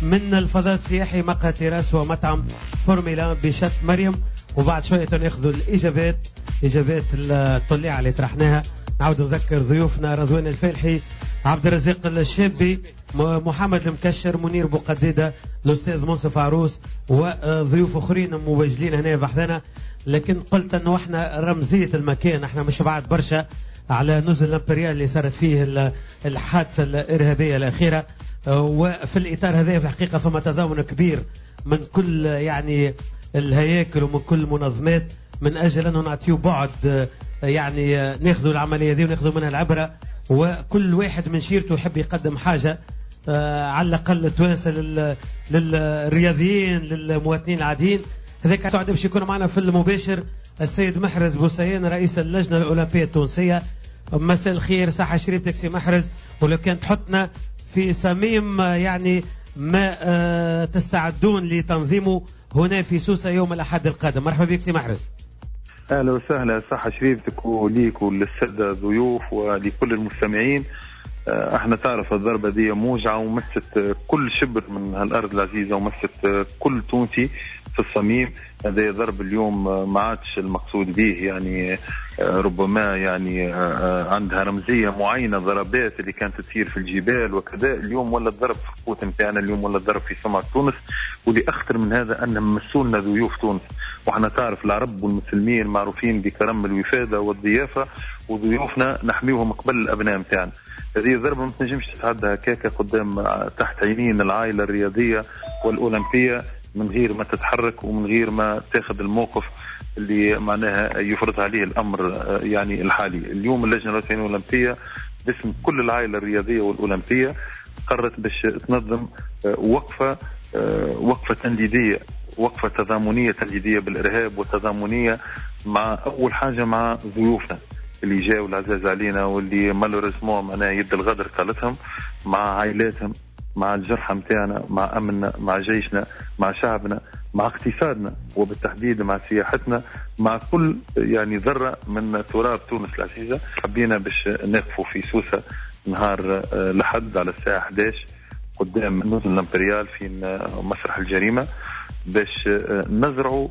من الفضاء السياحي مقهى تيراس ومطعم فورميلا بشط مريم. وبعد شوية ناخذوا الإجابات الطليعة اللي طرحناها. نعود نذكر ضيوفنا: رضوان الفالحي، عبد الرزاق الشابي، محمد المكشر، منير بوقديدة، الأستاذ منصف عروس، وضيوف أخرين مبجلين هنا بحثنا. لكن قلت أنه احنا رمزية المكان، احنا مش بعد برشا على نزل الامبريال اللي صارت فيه الحادثة الإرهابية الأخيرة. وفي الإطار هذا في الحقيقة فما تضامن كبير من كل يعني الهياكل ومن كل المنظمات من أجل أنه نعطيو بعد، يعني ناخذوا العملية دي وناخذوا منها العبرة، وكل واحد من شيرته يحب يقدم حاجة على الأقل توانسة للرياضيين، للمواطنين العاديين. هذاك سعد باش يكون معنا في المباشر السيد محرز بوسيان رئيس اللجنة الأولمبية التونسية. مساء الخير، صحة شريف تاكسي محرز. ولو كان تحطنا في صميم يعني ما تستعدون لتنظيمه هنا في سوسة يوم الأحد القادم. مرحبا بك سي محرز. أهلا وسهلا، صحة شريفتك وليك وللسادة الضيوف ولكل المستمعين. احنا تعرف الضربة دي موجعة ومست كل شبر من هالأرض العزيزة ومست كل تونسي في الصميم. هذا ضرب اليوم ما عادش المقصود به، يعني ربما يعني عندها رمزية معينة. ضربات اللي كانت تصير في الجبال وكذا اليوم ولا الضرب في القوت نتاعنا، اليوم ولا الضرب في سمعة تونس. واللي أخطر من هذا أن مسؤولنا ضيوف تونس، وإحنا تعرف العرب والمسلمين معروفين بكرم الوفادة والضيافة، وضيوفنا نحميهم قبل الأبناء نتاعنا. هذه الضربة ما تنجمش تتعدى هكاك قدام تحت عينين العائلة الرياضية والأولمبية من غير ما تتحرك ومن غير ما تاخذ الموقف اللي معناها يفرض عليه الأمر يعني الحالي. اليوم اللجنة الوطنية الأولمبية باسم كل العائلة الرياضية والأولمبية قررت باش تنظم وقفة تنديدية، وقفة تضامنية تنديدية بالإرهاب، وتضامنية مع أول حاجة مع ضيوفنا اللي جاوا العزاز علينا واللي مالوريزمون معناها يد الغدر قالتهم، مع عائلاتهم، مع الجرحى متاعنا، مع أمننا، مع جيشنا، مع شعبنا، مع اقتصادنا، وبالتحديد مع سياحتنا، مع كل يعني ذرة من تراب تونس العزيزة. حبينا باش نقفوا في سوسة نهار لحد على الساعة 11 قدام نزل الامبريال في مسرح الجريمة باش نزرعوا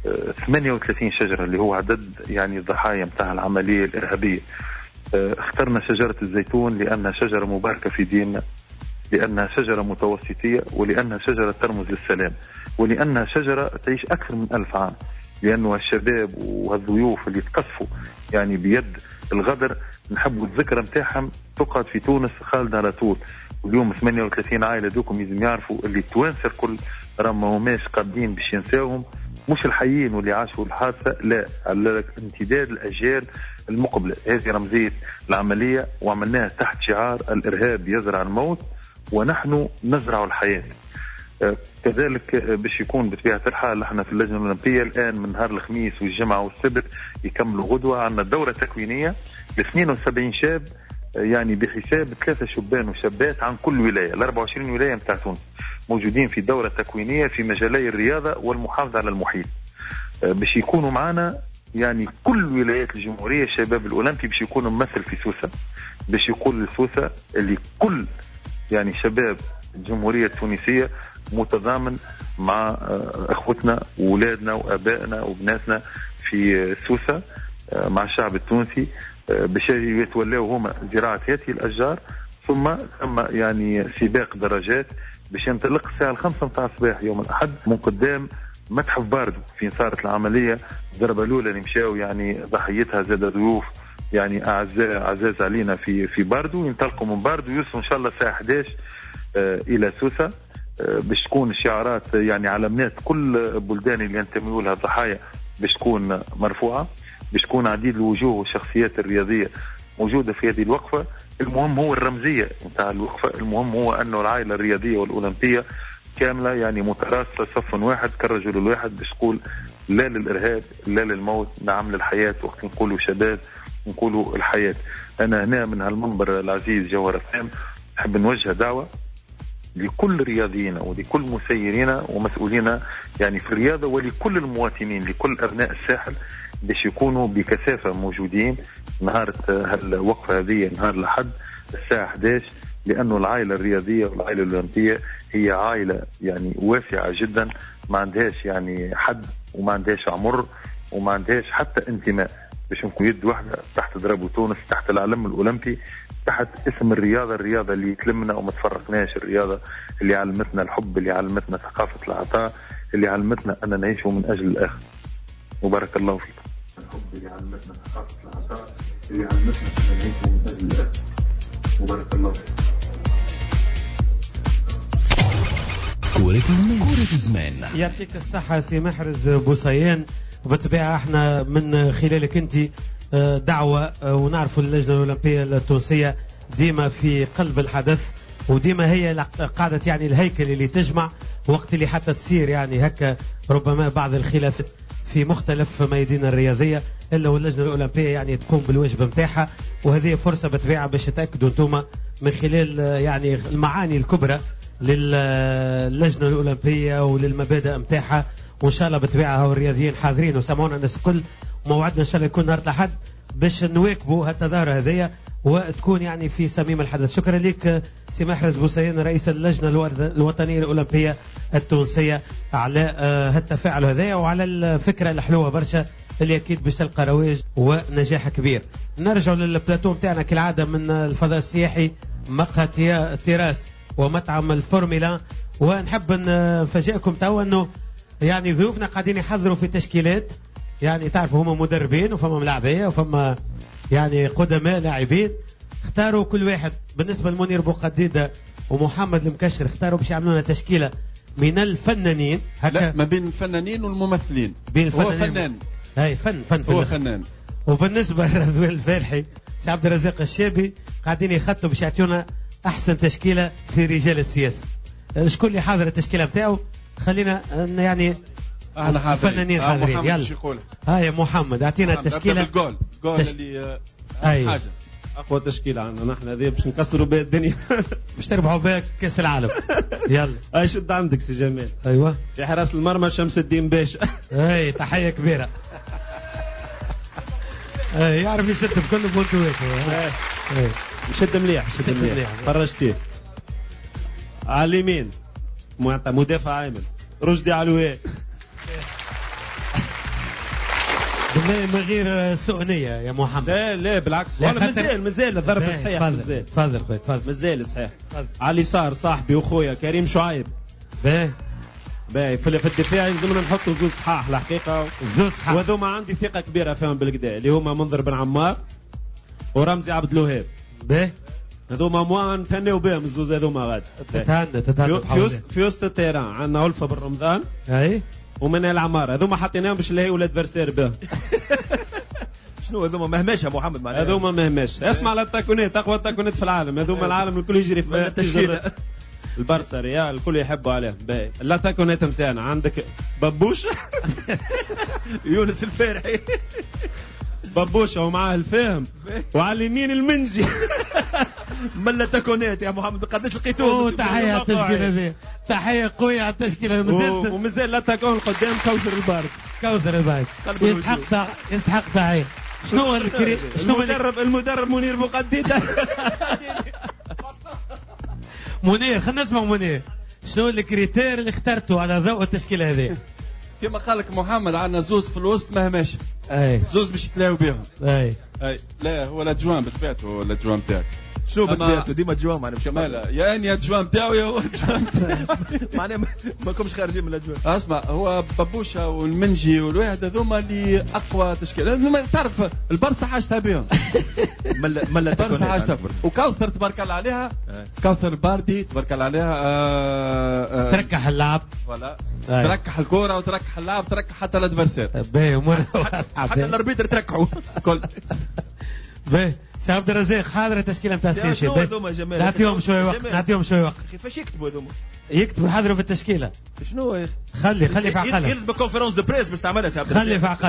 38 شجرة اللي هو عدد يعني الضحايا متاع العملية الإرهابية. اخترنا شجرة الزيتون لأنها شجرة مباركة في ديننا، لأنها شجرة متوسطية، ولأنها شجرة ترمز للسلام، ولأنها شجرة تعيش أكثر من 1000 عام. لأنه الشباب والضيوف اللي تقصفوا يعني بيد الغدر نحبوا الذكرى متاعهم تقعد في تونس خالدة على طول. واليوم 38 عائلة دوكم لازم يعرفوا اللي توانسر كل ما هماش قابلين باش ينساوهم، مش الحيين واللي عاشوا الحادثة، لا، على امتداد الأجيال المقبلة. هذه رمزية العملية وعملناها تحت شعار الإرهاب يزرع الموت ونحن نزرع الحياة. كذلك باش يكون بطبيعة الحال احنا في اللجنة الأولمبية الآن من نهار الخميس والجمعة والسبت يكملوا غدوة عندنا دورة تكوينية ل 72 شاب، يعني بحساب 3 شبان وشابات عن كل ولاية. ال 24 ولاية متاع تونس موجودين في دورة تكوينية في مجالي الرياضة والمحافظة على المحيط. باش يكونوا معنا يعني كل ولايات الجمهورية. الشباب الأولمبي باش يكونوا ممثل في سوسة، باش يقول لسوسة اللي كل يعني شباب الجمهورية التونسية متضامن مع أخوتنا وولادنا وأبائنا وبناتنا في سوسة مع الشعب التونسي باش يتولاوا هما زراعة هذه الأشجار. ثم يعني سباق درجات باش ينطلق الساعة 5 متاع الصباح يوم الأحد من قدام متحف باردو فين صارت العملية. الضربة الأولى اللي مشاو يعني ضحيتها زاد ضيوف يعني أعزاز علينا في باردو، ينطلقوا من باردو يوصلوا إن شاء الله الساعة 11 إلى سوسة باش تكون الشعارات يعني علامات كل بلدان اللي ينتميوا لها الضحايا باش تكون مرفوعة، باش تكون عديد الوجوه والشخصيات الرياضية موجودة في هذه الوقفة. المهم هو الرمزية نتاع الوقفة، المهم هو أنه العائلة الرياضية والأولمبية كاملة يعني متراصة صف واحد كالرجل الواحد باش تقول لا للإرهاب، لا للموت، نعم للحياة. وقت نقولوا شباب نقولوا الحياة. أنا هنا من هالمنبر العزيز جوهر فهم نحب نوجه دعوة لكل رياضينا ولكل مسيرينا ومسؤولينا يعني في الرياضة، ولكل المواطنين، لكل أبناء الساحل باش يكونوا بكثافة موجودين نهار الوقفة هذه نهار الأحد الساعة 11 لأنه العائلة الرياضية والعائلة الأولمبية هي عائلة يعني واسعة جدا، ما عندهاش يعني حد وما عندهاش عمر وما عندهاش حتى انتماء، باش نكون يد واحدة تحت ضرب تونس، تحت العلم الأولمبي، تحت اسم الرياضة اللي تلمنا وما تفرقناش، الرياضة اللي علمتنا الحب، اللي علمتنا ثقافة العطاء، اللي علمتنا أن نعيش من أجل الآخر. وبارك الله فيكم. الحب اللي علمتنا ثقافة العطاء، اللي علمتنا أن نعيش من أجل الآخر. وبارك الله فيكم. كرة الزمان. يعطيك الصحة سي محرز بوصيان. وبالطبيعة احنا من خلالك انت دعوة، ونعرفوا اللجنة الأولمبية التونسية ديما في قلب الحدث، وديما هي قاعدة يعني الهيكل اللي تجمع وقت اللي حتى تصير يعني هكا ربما بعض الخلافات في مختلف ميادين الرياضية، إلا واللجنة الأولمبية يعني تقوم بالواجب متاعها. وهذه فرصة بطبيعة باش تأكدوا انتم من خلال يعني المعاني الكبرى للجنة الأولمبية وللمبادئ متاعها. وإن شاء الله بطبيعة الرياضيين حاضرين وسمعونا الناس الكل، وموعدنا إن شاء الله يكون نهار الأحد باش نواكبوا هالتظاهرة هذية وتكون يعني في صميم الحدث. شكرا لك سي محرز بوصيان رئيس اللجنة الوطنية الأولمبية التونسية على هالتفاعل هذايا وعلى الفكرة الحلوة برشا اللي أكيد باش تلقى رواج ونجاح كبير. نرجع للبلاتو متاعنا كالعادة من الفضاء السياحي مقهى تيراس ومطعم الفورميلا. ونحب نفاجئكم توا انه يعني ضيوفنا قاعدين يحضروا في تشكيلات، يعني تعرفوا هم مدربين وفما ملاعبيه وفما يعني قدماء لاعبين، اختاروا كل واحد بالنسبه لمنير بوقديده ومحمد المكشر اختاروا باش يعملوا لنا تشكيله من الفنانين هكا. لا، ما بين الفنانين والممثلين. بين هو فنان، هاي فن هو فنان. وبالنسبه لرضوان الفالحي سي عبد الرزاق الشابي قاعدين يخطوا باش يعطيونا احسن تشكيله في رجال السياسه. شكون اللي حاضر التشكيله بتاعه؟ خلينا يعني فنانين حاضرين. يلا هاي محمد اعطينا التشكيله. الجول اللي حاجه اقوى تشكيله عندنا نحن هذه باش نكسروا بها الدنيا باش تربحوا بها كاس العالم. يلا هاي شد عندك سي جمال. ايوه في حراس المرمى شمس الدين باشا. اي تحيه كبيره. يعرف يشد بكل بونتواته. يشد مليح فرجتيه. على اليمين مدافع ايمن رشدي علوي. بالله من غير سوء نية يا محمد. لا بالعكس، والله مازال الضرب الصحيح. تفضل مازال صحيح. على اليسار صاحبي واخويا كريم شعيب. باهي في الدفاع يلزمنا نحطوا زوز صحاح الحقيقه، زوز صحاح، وهذوما عندي ثقه كبيره فيهم بالكدا، اللي هما منذر بن عمار ورمزي عبد الوهاب. هذوما موان نتهناو بهم الزوز هذوما غادي. تتهنى في وسط التيران عندنا ألفة بن رمضان اي ومن العمار. هذوما حطيناهم باش اللي هي ولاد فرسير به. شنو هذوما مهماش يا محمد معناها؟ هذوما مهماش. اسمع على التاكونات، اقوى التاكونات في العالم هذوما. العالم الكل يجري في التشكيله. البرسا ريال الكل يحبوا عليهم. باهي لا تاكونات نتاعنا عندك ببوش يونس الفارحي ببوشة ومعاه الفاهم، وعلى اليمين المنجي. ملا تاكونات يا محمد قداش لقيتوه؟ تحية على التشكيلة ذي، تحية قوية على التشكيلة. ومازال لا تاكون قدام كوثر البارد يستحق تحية. شنو المدرب منير بوقديده. منير خلينا نسمع منير، شنو الكريتير اللي اخترته على ضوء التشكيلة هذه؟ كما قال لك محمد عندنا زوز في الوسط ما هماش، زوز باش يتلاو بهم. لا هو الاجوان بطبيعته، الاجوان بتاعك شو بطبيعته ديما جوان معناها مش لا يا اني الاجوان بتاعه يا هو الاجوان معناها ما كومش خارجين من الاجوان. اسمع هو ببوشة والمنجي والواحد هذوما اللي اقوى تشكيله. ما تعرف البرصه حاجتها بهم. ملا البرصه حاجتها. وكوثر تبارك الله عليها، كوثر الباردي تبارك الله عليها. تركح اللعب ولا تركح الكوره وتركح اللعب، تركح حتى الادفرسير. حتى الاربيتر تركحوا كل. سي عبد الرزاق حاضر التشكيله نتاع السي شي. نعطيهم شويه وقت. كيفاش يكتبوا هذوما؟ يكتبوا حاضروا في التشكيله. شنو يا اخي؟ خلي في عقلهم. يلزم كونفرنس دو بريس باش تعملها سي عبد الرزاق.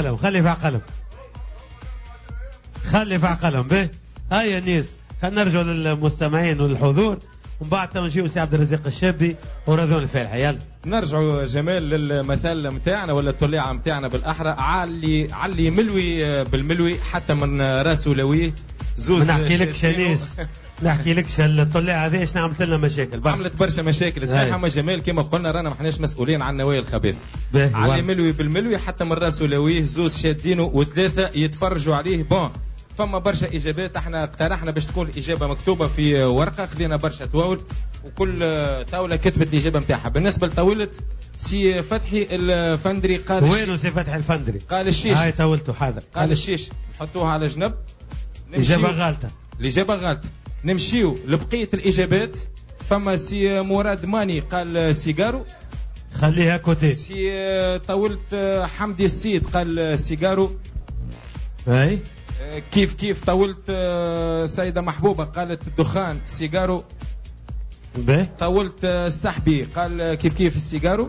خلي في عقلهم. هيا الناس خلينا نرجعوا للمستمعين والحضور، ومن بعد نجيو سي عبد الرزاق الشابي ورضوان الفالحي. يلا نرجعوا جمال للمثال نتاعنا ولا الطليعه نتاعنا بالاحرى. علي ملوي بالملوي حتى من راس ولويه ما نحكي لكش انيس نحكي لكش الطليعه هذه ايش عملت لنا مشاكل عملت برشا مشاكل صحيح. اما جمال كما قلنا رانا ما حناش مسؤولين عن النوايا الخبيثه على ملوي بالملوي حتى من راسه لويه زوز شادينه وثلاثه يتفرجوا عليه بون. فما برشا اجابات احنا اقترحنا باش تكون الاجابه مكتوبه في ورقه خذينا برشا تواول وكل طاوله كتبت الاجابه نتاعها. بالنسبه لطاوله سي فتحي الفندري قال وينو سي فتحي الفندري؟ قال الشيش. هاي طاولته حاضر. قال الشيش نحطوها على جنب. اجابه غلطه. الاجابه غلطه. نمشيو لبقيه الاجابات. فما سي مراد ماني قال سيجارو خليها كوتي. سي طاولت حمدي السيد قال سيجارو. اي كيف طولت سيدة محبوبة قالت الدخان سيجارو. طولت السحبي قال كيف السيجارو.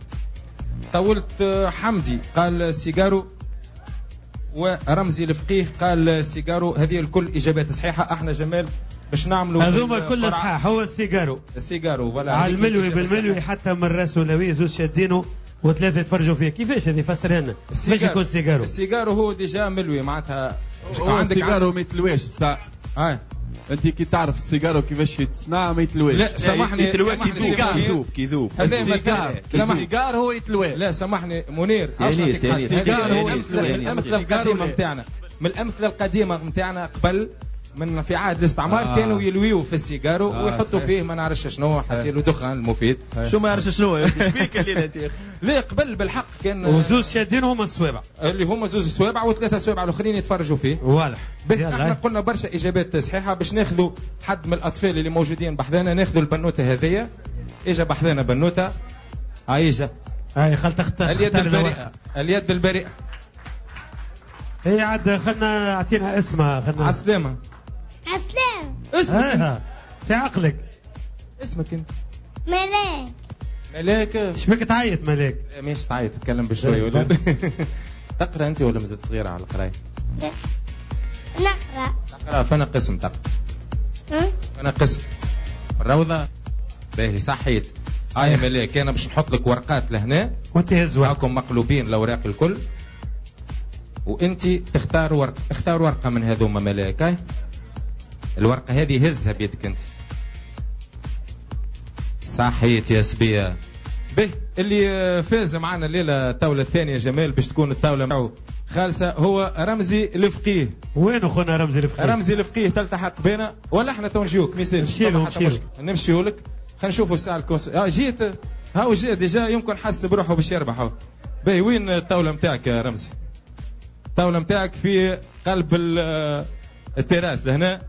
طولت حمدي قال سيجارو. ورمزي الفقيه قال سيجارو. هذه الكل إجابات صحيحة. احنا جمال باش نعملوا هذوما الكل صحاح. هو السيجارو ولا على الملوي بالملوي حتى من راسه لوي زوج شادينه وثلاثه يتفرجوا فيه. كيفاش هذه فسرها لنا؟ باش يكون سيجارو. السيجارو هو ديجا ملوي معناتها عندك السيجارو ما يتلواش الساعه. انت كي تعرف السيجارو كيفاش يتصنع ما يتلواش. لا سامحني كيذوب هذا السيجار هو يتلوى. لا سامحني منير السيجار هو الامثله القديمه نتاعنا من الامثله القديمه نتاعنا قبل من في عهد الاستعمار كانوا يلويوا في السيجارو ويحطوا فيه ما نعرفش شنو حسيلو دخان المفيد. شو ما يعرفش شنو شبيك الليله انت. لا قبل بالحق كان وزوز شادين هما السوابع اللي هما زوز السوابع وثلاثه سوابع الاخرين يتفرجوا فيه. واضح. احنا قلنا برشا اجابات صحيحه باش ناخذوا حد من الاطفال اللي موجودين بحذانا. ناخذوا البنوته هذيا. اجا بحذانا بنوته عايشه. هاي خلت اليد البريئه. اليد البريئه. هي عاد خلنا اعطينا اسمها. خلنا عسلامه. عسلام. اسمك في عقلك. اسمك انت؟ ملاك. ملاك. شبيك تعيط ملاك؟ مش تعيط تتكلم بشوي ولا تقرا انت ولا مازلت صغيره على القرايه؟ نقرا. فانا قسم تقرا. انا قسم الروضه. باهي صحيت. هاي ملاك انا باش نحط لك ورقات لهنا وانت هز معكم مقلوبين الاوراق الكل وانت تختار ورقه. اختار ورقه من هذوما ملاك. هاي الورقه هذه هزها بيدك انت. صحيت يا سبيه. به اللي فاز معنا الليله الطاوله الثانيه جمال باش تكون الطاوله معه خالصه هو رمزي الفقيه. وين خونا رمزي الفقيه؟ رمزي الفقيه تلتحق بنا ولا احنا تو نجيوك ميساج نمشيو لك. خلينا نشوفوا الساعه الكونس. جيت هاو جا ديجا يمكن حس بروحه باش يربح. باهي وين الطاوله نتاعك يا رمزي؟ الطاوله نتاعك في قلب التراس لهنا.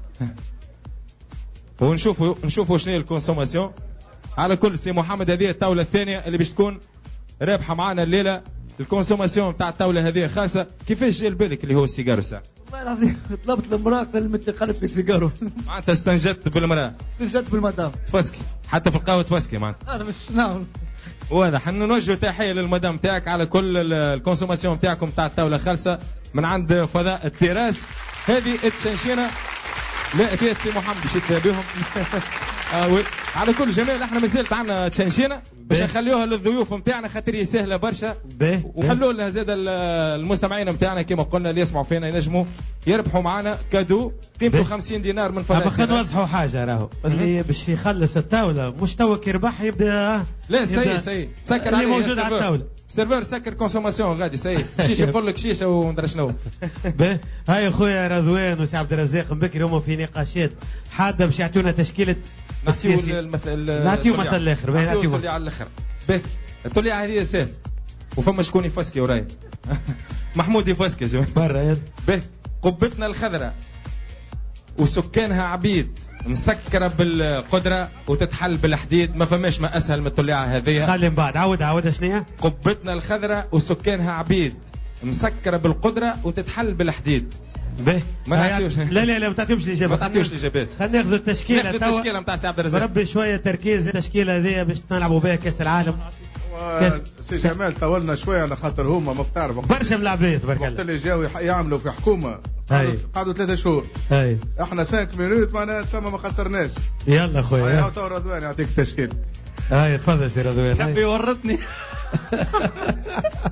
ونشوفوا شنو الكونسوماسيون. على كل سي محمد هذه الطاوله الثانيه اللي باش تكون رابحه معنا الليله. الكونسوماسيون تاع الطاوله هذه خاصه. كيفاش جا لبالك اللي هو السيجارو ساعه؟ والله العظيم طلبت المراه قالت لي سيجارو. معناتها استنجدت بالمراه. استنجدت بالمدام. تفسكي حتى في القهوه تفسكي معناتها. هذا مش نعم. واضح. نوجه تحيه للمدام تاعك على كل الكونسوماسيون تاعكم تاع الطاوله خالصه من عند فضاء التراس. هذه التشنشينه. لا اكيد سي محمد باش يتابعهم. على كل جمال احنا مازالت عندنا تشنشينه باش نخليوها للضيوف نتاعنا خاطر هي سهله برشا. وخلوا لها زاد المستمعين نتاعنا كما قلنا اللي يسمعوا فينا ينجموا يربحوا معنا كادو قيمته 50 دينار من فضاء. خلينا نوضحوا حاجه راهو اللي باش يخلص الطاوله مش توك يربح يبدا. لا سي سكر اللي موجود على الطاوله. سيرفر سكر كونسوماسيون غادي سي شيشه يقول لك شيشه وندري شنو. هاي خويا رضوان وسي عبد الرزاق بكري هما في نقاشات حاده باش يعطونا تشكيله. نعطيو المثل. نعطيو مثل الاخر. نعطيو اللي على الاخر. به الطليعه هذه سهل وفما شكون يفسكي وراي. محمود يفسكي جو برا. به قبتنا الخضراء وسكانها عبيد مسكره بالقدره وتتحل بالحديد. ما فماش ما اسهل من الطليعه هذه. خلي من بعد عاود شنو. قبتنا الخضراء وسكانها عبيد مسكره بالقدره وتتحل بالحديد. به لا ما تعطيهمش الاجابه. ما تعطيوش الاجابات. خلينا ناخذ التشكيله. التشكيله نتاع سي عبد الرزاق. بربي شويه تركيز. التشكيله هذه باش نلعبوا بها كاس العالم. سي جمال طولنا شويه على خاطر هما ما بتعرف برشا ملاعبيه تبارك الله. وقت اللي جاوا يعملوا في حكومه قعدوا 3 شهور. احنا 5 مينوت معناها تسمى ما خسرناش. يلا خويا. هاي تو رضوان يعطيك التشكيل. تفضل سي رضوان. حبي ورطني.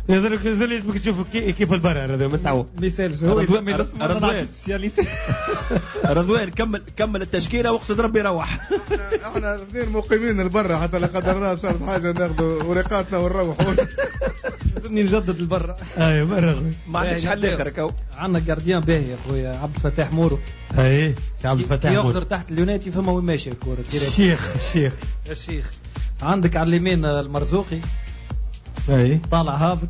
نزل اسمك تشوف كيف البرا هذا من تعو ميسالش هو يسمي الاسم سبيسياليتي. رضوان كمل التشكيله واقصد ربي يروح. احنا الاثنين مقيمين البرا حتى لا قدر الله صارت حاجه ناخذوا ورقاتنا ونروح. لازمني نجدد البرا. اي برا ما عندكش حل اخر. عندنا جارديان باهي يا خويا عبد الفتاح مورو. اي عبد الفتاح مورو يخسر تحت اليونايتي فما وين ماشي الكره. الشيخ عندك على اليمين المرزوقي. اي طالع هابط.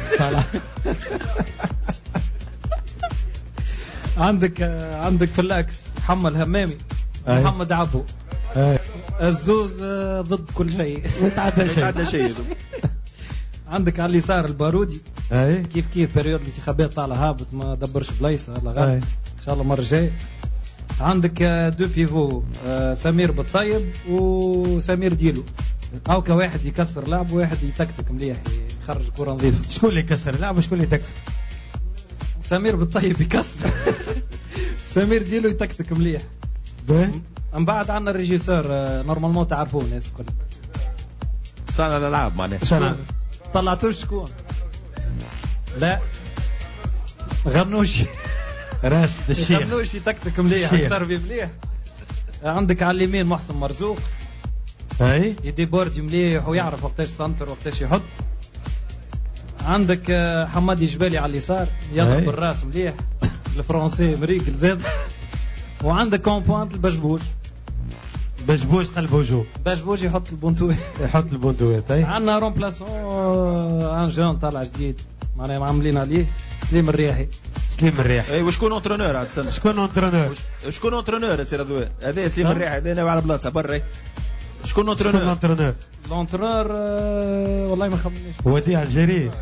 عندك في الاكس محمد همامي. محمد عبو. الزوز ضد كل شيء. متعدى شيء. عندك على اليسار البارودي. كيف بريود الانتخابات طالع هابط ما دبرش بلايصه الله غالب ان شاء الله المره الجايه. عندك دو بيفو سمير بالطيب وسمير ديلو. او كواحد يكسر لعب وواحد يتكتك مليح يخرج كره نظيفه. شكون اللي يكسر لعب وشكون اللي يتكتك؟ سمير بالطيب يكسر. سمير ديلو يتكتك مليح. من بعد عندنا الريجيسور نورمالمون تعرفوه الناس الكل. صانع الالعاب معناها. طلعتوش شكون؟ لا غنوشي. راشد الشيخ. غنوشي تكتك مليح يسربي مليح. عندك على اليمين محسن مرزوق. يدي بوردي مليح ويعرف وقتاش سنتر وقتاش يحط. عندك حمادي جبالي على اليسار يضرب بالراس مليح. الفرنسي مريقل زاد. وعندك كومبوانت البجبوج. بجبوج قلب وجوه. بجبوج يحط البونتوات. عندنا رومبلاسون ان جون طالع جديد معناها عاملين عليه سليم الرياحي. اي وشكون اونترونور عاد استنى. شكون اونترونور سي رضوان؟ هذا سليم الرياحي هذا على بلاصه برا. شكون اونترونور؟ الانترونور والله ما خمنيش. وديع الجري.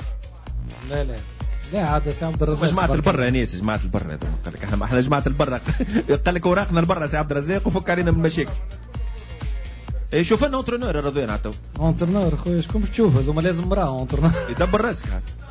لا عاد سي عبد الرزاق. جماعة البرة يا ناس جماعة البرة هذوما قال لك احنا جماعة البرة. قال لك اوراقنا البرة سي عبد الرزاق وفك علينا من المشاكل. اي شوف لنا اونترونور يا رضوان عتو. اونترونور خويا شكون باش تشوف هذوما لازم مراه اونترونور. يدبر راسك.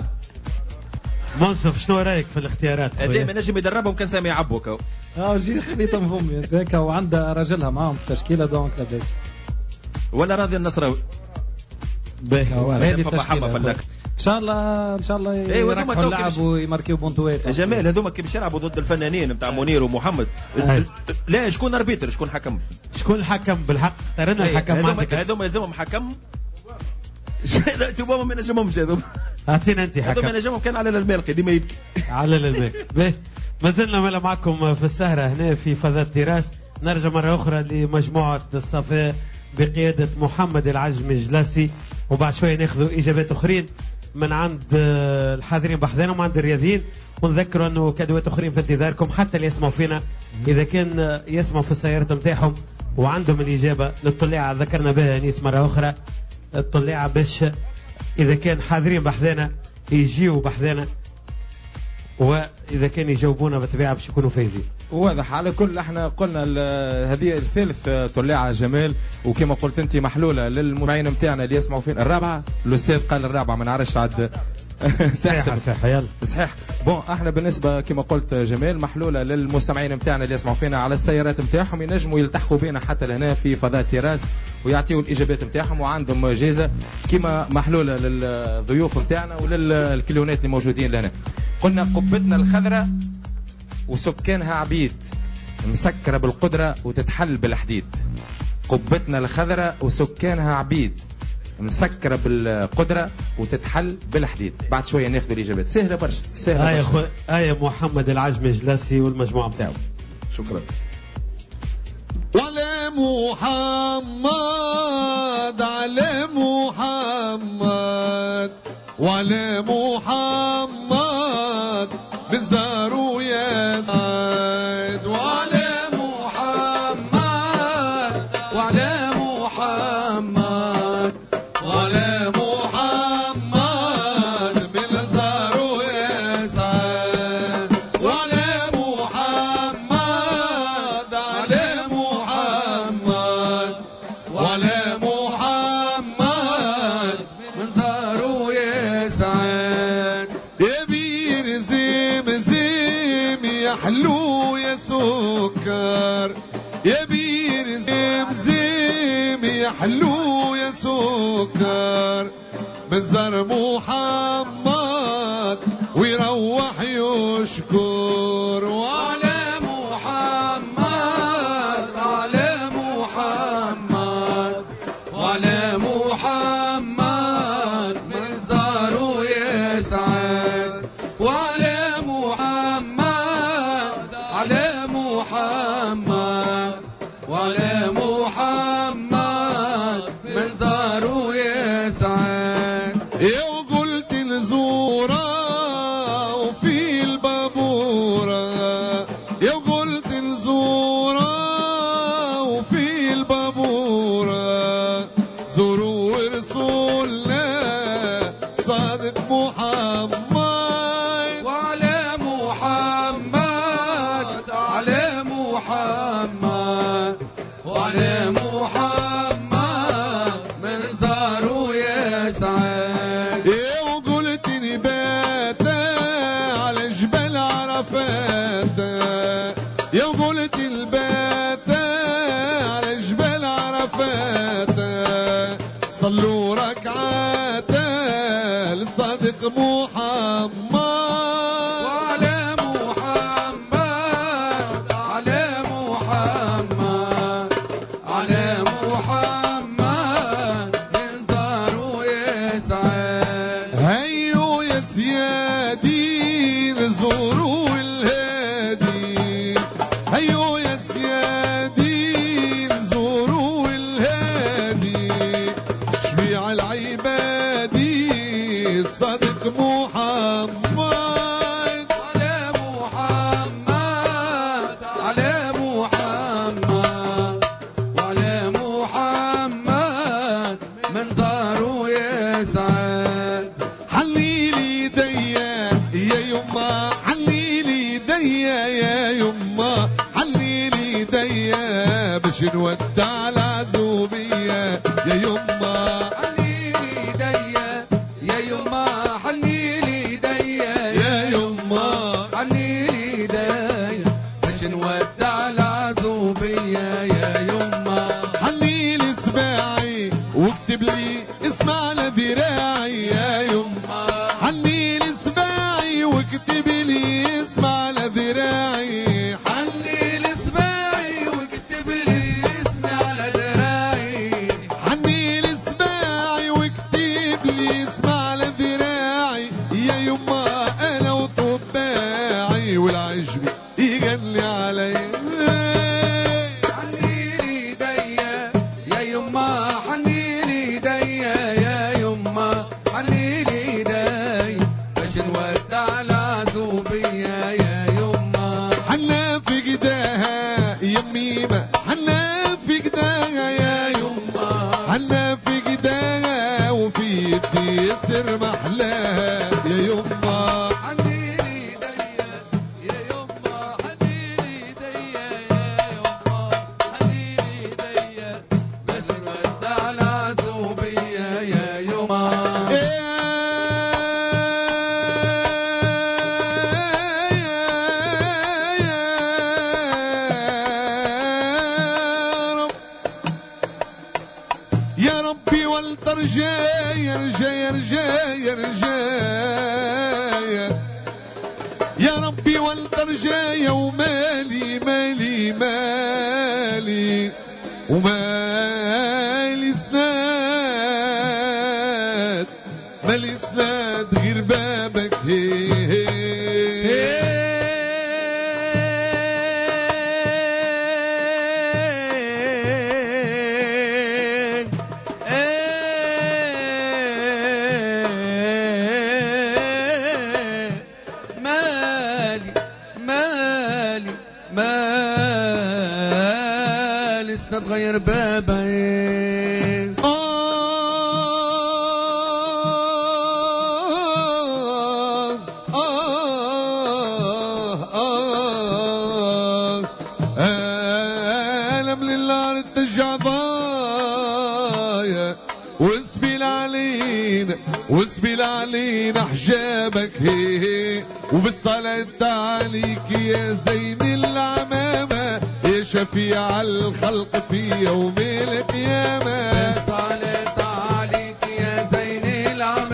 منصف شنو رايك في الاختيارات؟ هذا ما نجم يدربهم كان سامي عبوك. جي خليتهم فمي هكا وعندها راجلها معاهم في التشكيله دونك لاباس. ولا راضي النصراوي. هذه التشكيله. ان شاء الله يركحوا اللعب ويماركيو بونتوات. يا جمال هذوما كي باش يلعبوا ضد الفنانين نتاع منير ومحمد. لا شكون اربيتر شكون حكم؟ شكون الحكم بالحق؟ ترى الحكم هذوما يلزمهم حكم. لا توبا ما نجمهمش هذوما. اعطينا انت حكم. هذوما نجمهم كان على المالقي ديما يبكي. على المالقي. ما زلنا معكم في السهره هنا في فضاء التراس. نرجع مره اخرى لمجموعه الصفاء بقياده محمد العجمي الجلاسي وبعد شويه ناخذوا اجابات اخرين من عند الحاضرين بحذنا ومن عند الرياضيين. ونذكروا انه كادوات اخرين في انتظاركم حتى اللي يسمعوا فينا اذا كان يسمعوا في السيارات نتاعهم وعندهم الاجابه للطليعه ذكرنا بها انيس مره اخرى الطليعه باش اذا كان حاضرين بحذنا يجيوا بحذنا واذا كان يجاوبونا بالطبيعه باش يكونوا فايزين. واضح على كل احنا قلنا هذه الثالث طليعه جمال وكما قلت انت محلوله للمتابعين نتاعنا اللي يسمعوا فينا. الرابعه الاستاذ قال الرابعه ما نعرفش عاد. صحيح يلا صحيح. بون احنا بالنسبه كما قلت جمال محلوله للمستمعين نتاعنا اللي يسمعوا فينا على السيارات نتاعهم ينجموا يلتحقوا بنا حتى لهنا في فضاء التراس ويعطيوا الاجابات نتاعهم وعندهم جائزه كما محلوله للضيوف نتاعنا وللكليونات اللي موجودين لهنا. قلنا قبتنا الخضراء وسكانها عبيد مسكرة بالقدرة وتتحل بالحديد. قبتنا الخضراء وسكانها عبيد مسكرة بالقدرة وتتحل بالحديد. بعد شوية ناخذ الإجابات سهلة برشا سهلة برشا. آية محمد العجمي الجلاسي والمجموعة بتاعه. شكرا. وعلى محمد على محمد وعلى محمد بنزاروا يا سعد وعلى محمد وعلى محمد وعلى محمد بنزاروا يا سعد وعلى محمد على محمد وعلى محمد بنزاروا يا سعد يا بير زمزم يا حلو يا سكر يا بير زمزم يا حلو يا سكر من زار محمد ويروح يشكر. وعلى محمد على محمد وعلى محمد من زاره يسعد. وعلى محمد على محمد وعلى محمد من زاره يسعد. وقلت نزوره وفي البابوره وقلت نزوره وفي البابوره زوروا رسولنا صادق محمد. وعلى محمد على محمد وعلى محمد من زاره يسعد. وقلت نبات على جبل عرفات وقلت البات على جبل عرفات صلوا ركعات لصادق محمد. وعلى محمد على محمد على محمد من زاره يسعد. هيو يا سيادي نزوروا الهادي هيو يا سيادي نزوروا الهادي شفيع العبادي صادق محمد. على محمد على محمد وعلى محمد من زاره يسعد. حليلي ديا يا يما حليلي ديا يا يما حليلي ديا باش نودع العزوبية يا يما. حليلي ديا يا يما حليلي ديا يا يما حليلي ديا باش نودع العزوبية يا يما. حليلي سباعي واكتب لي اسم على ذراعي يا يما. حليلي سباعي واكتب لي اسم على ذراعي. حليلي سباعي واكتب لي اسم على ذراعي. حليلي سباعي واكتب لي اسم على ذراعي يا يما. انا وطباعي والعجبي يغني علي. حليلي ديا يا يما حليلي ديا يا يما حليلي ديا باش نودع العزوبية يا يما. حنا في قداها يا ميمة حنا في قداها يا يما. حنا في قداها وفي يدي سر محلاها يا يما. حليلي ديا يا يما حليلي ديا يا يما حليلي ديا باش نودع العزوبية يا يما. يا ربي والترجى يرجى يرجى يرجى يا ربي والترجى ومالي مالي مالي ومالي سناد مالي سناد غير بابك مالي سناد غير بابك. ألم لله الجعضايا واسبل علينا واسبل علينا حجابك هي وبالصلاة عليك يا زين العمامة يا شفيع الخلق في يوم القيامة. بالصلاة عليك يا زين العمامة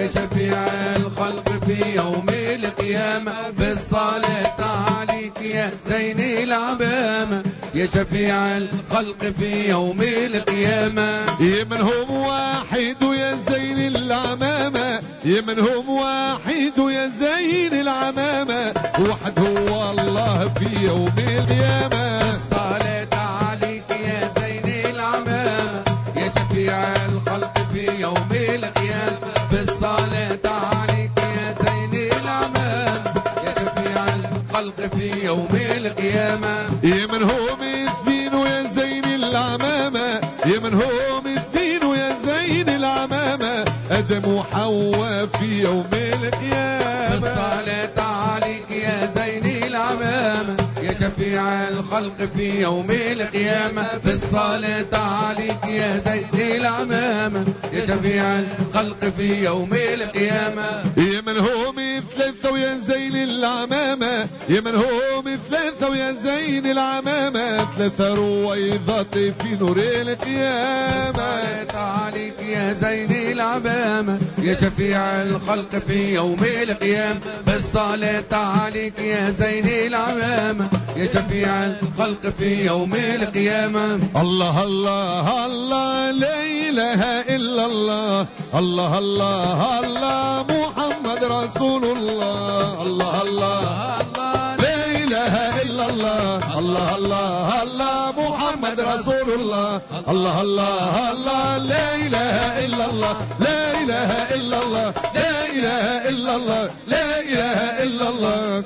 يا شفيع الخلق في يوم القيامة بالصلاة عليك يا زين العمامة يا شفيع الخلق في يوم القيامة يا من هم واحد ويا زين العمامة يا من هم واحد ويا زين العمامة وحد هو الله في يوم القيامة الصلاة عليك يا زين العمامة يا شفيع الخلق في يوم القيامة بالصلاة عليك يا زين العمامة يا شفيع الخلق في يوم القيامة يا من هم اثنين ويا زين العمامة يا من هم اثنين ويا زين العمامة آدم وحواء في يوم القيامة بالصلاة عليك يا زين العمامة يا شفيع الخلق في يوم القيامة بالصلاة عليك يا زين العمامة يا شفيع الخلق في يوم القيامة يا من هم ثلاثة ويا زين العمامة يا من هم ثلاثة ويا زين العمامة ثلاثة رويضات في نور القيامة بالصلاة عليك يا زين العمامة يا شفيع الخلق في يوم القيامة بالصلاة عليك يا زين العمامة يا شفيع الخلق في يوم القيامة الله الله الله لا إله إلا الله الله الله الله محمد رسول الله الله الله الله لا إله إلا الله الله الله الله محمد رسول الله الله الله الله لا إله إلا الله لا إله إلا الله لا إله إلا الله لا إله إلا الله.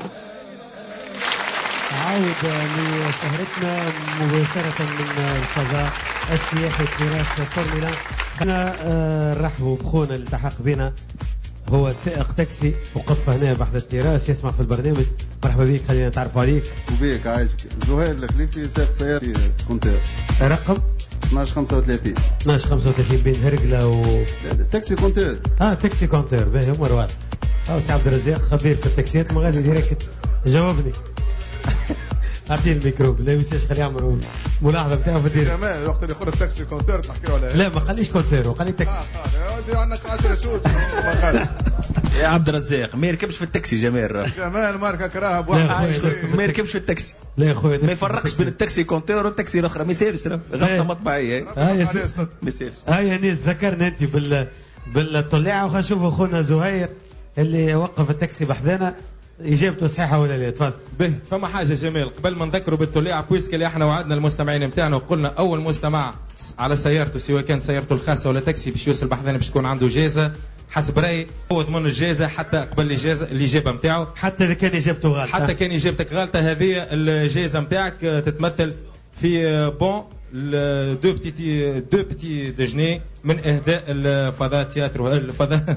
عودة لسهرتنا مباشرة من الفضاء السياحي في فورمولا. احنا نرحبوا بخونا اللي التحق بنا، هو سائق تاكسي وقف هنا بحد التراس يسمع في البرنامج. مرحبا بك، خلينا نتعرفوا عليك. وبيك عايشك. زهير الخليفي، سائق سيارتي كونتير. رقم 1235 1235 بين هرقلة و تاكسي كونتير. تاكسي كونتير باهي، امور واضحة. سي عبد الرزاق خبير في التاكسيات، ما غادي ديريكت جاوبني. اعطيه الميكرو لا يمسيش، خليه يعمل ملاحظه بتاعه في الدير. كمان وقت اللي يقول التاكسي كونتير تحكي ولا لا ما خليش كونتير وخليه تاكسي. يا ودي عندك 10 شوط. يا عبد الرزاق ما يركبش في التاكسي. جمال ماركه كراهب واحد ما يركبش في التاكسي. لا يا خويا ما يفرقش بين التاكسي كونتير والتاكسي الاخرى، ما يسالش غلطه مطبعيه. ما يسالش. يا ناس ذكرنا انت بالطليعه، وخلينا نشوفوا خونا زهير اللي وقف التاكسي بحذانا اجابته صحيحه ولا لا؟ تفضل. به فما حاجه جميل قبل ما نذكروا بالتوليعه، بويسك اللي احنا وعدنا المستمعين نتاعنا وقلنا اول مستمع على سيارته سواء كان سيارته الخاصه ولا تاكسي باش يوصل بحذانا باش تكون عنده جائزه حسب رايي، هو ضمن الجائزه حتى قبل الاجابه نتاعو، حتى اذا كان اجابته غلطه. حتى كان اجابتك غلطه، هذه الجائزه نتاعك تتمثل في بون دو بتي ديجني من اهداء الفضاء تياترو الفضاء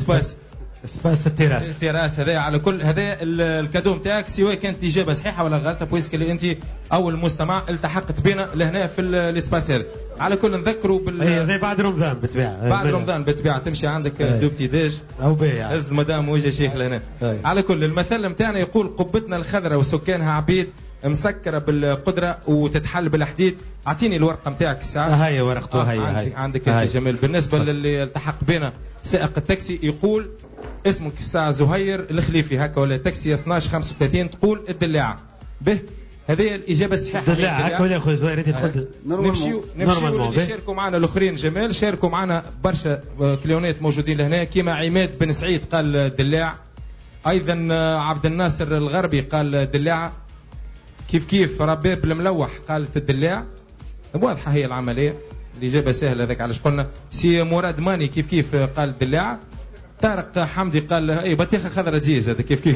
اسباس التراس هذا. على كل هذا الكادو نتاعك سواء كانت اجابه صحيحه ولا غلطه، بويسك اللي انت اول مستمع التحقت بنا لهنا في الاسباس هذا. على كل نذكروا هذا بعد رمضان بالطبيعه، بعد رمضان بالطبيعه تمشي عندك دو بتي ديج او بيع هز المدام وجه شيخ لهنا. على كل المثل نتاعنا يقول قبتنا الخضراء وسكانها عبيد مسكره بالقدره وتتحل بالحديد. اعطيني الورقه نتاعك الساعه. هاي ورقته. هاي عندك يا جميل. بالنسبه للي التحق بنا سائق التاكسي يقول اسمك الساعه زهير الخليفي هكا ولا تاكسي 1235 تقول الدلاعه. به هذه الاجابه الصحيحه. الدلاعه هكا ولا اخويا زهير انت تقول نمشيو اللي شاركوا معنا الاخرين. جمال شاركوا معنا برشا كليونات موجودين لهنا، كيما عماد بن سعيد قال الدلاع، ايضا عبد الناصر الغربي قال الدلاعه، كيف رباب الملوح قالت الدلاع. واضحه هي العمليه، الاجابه سهله هذاك علاش قلنا. سي مراد ماني كيف قال الدلاعه. طارق حمدي قال اي بطيخه خضراء جيز هذا كيف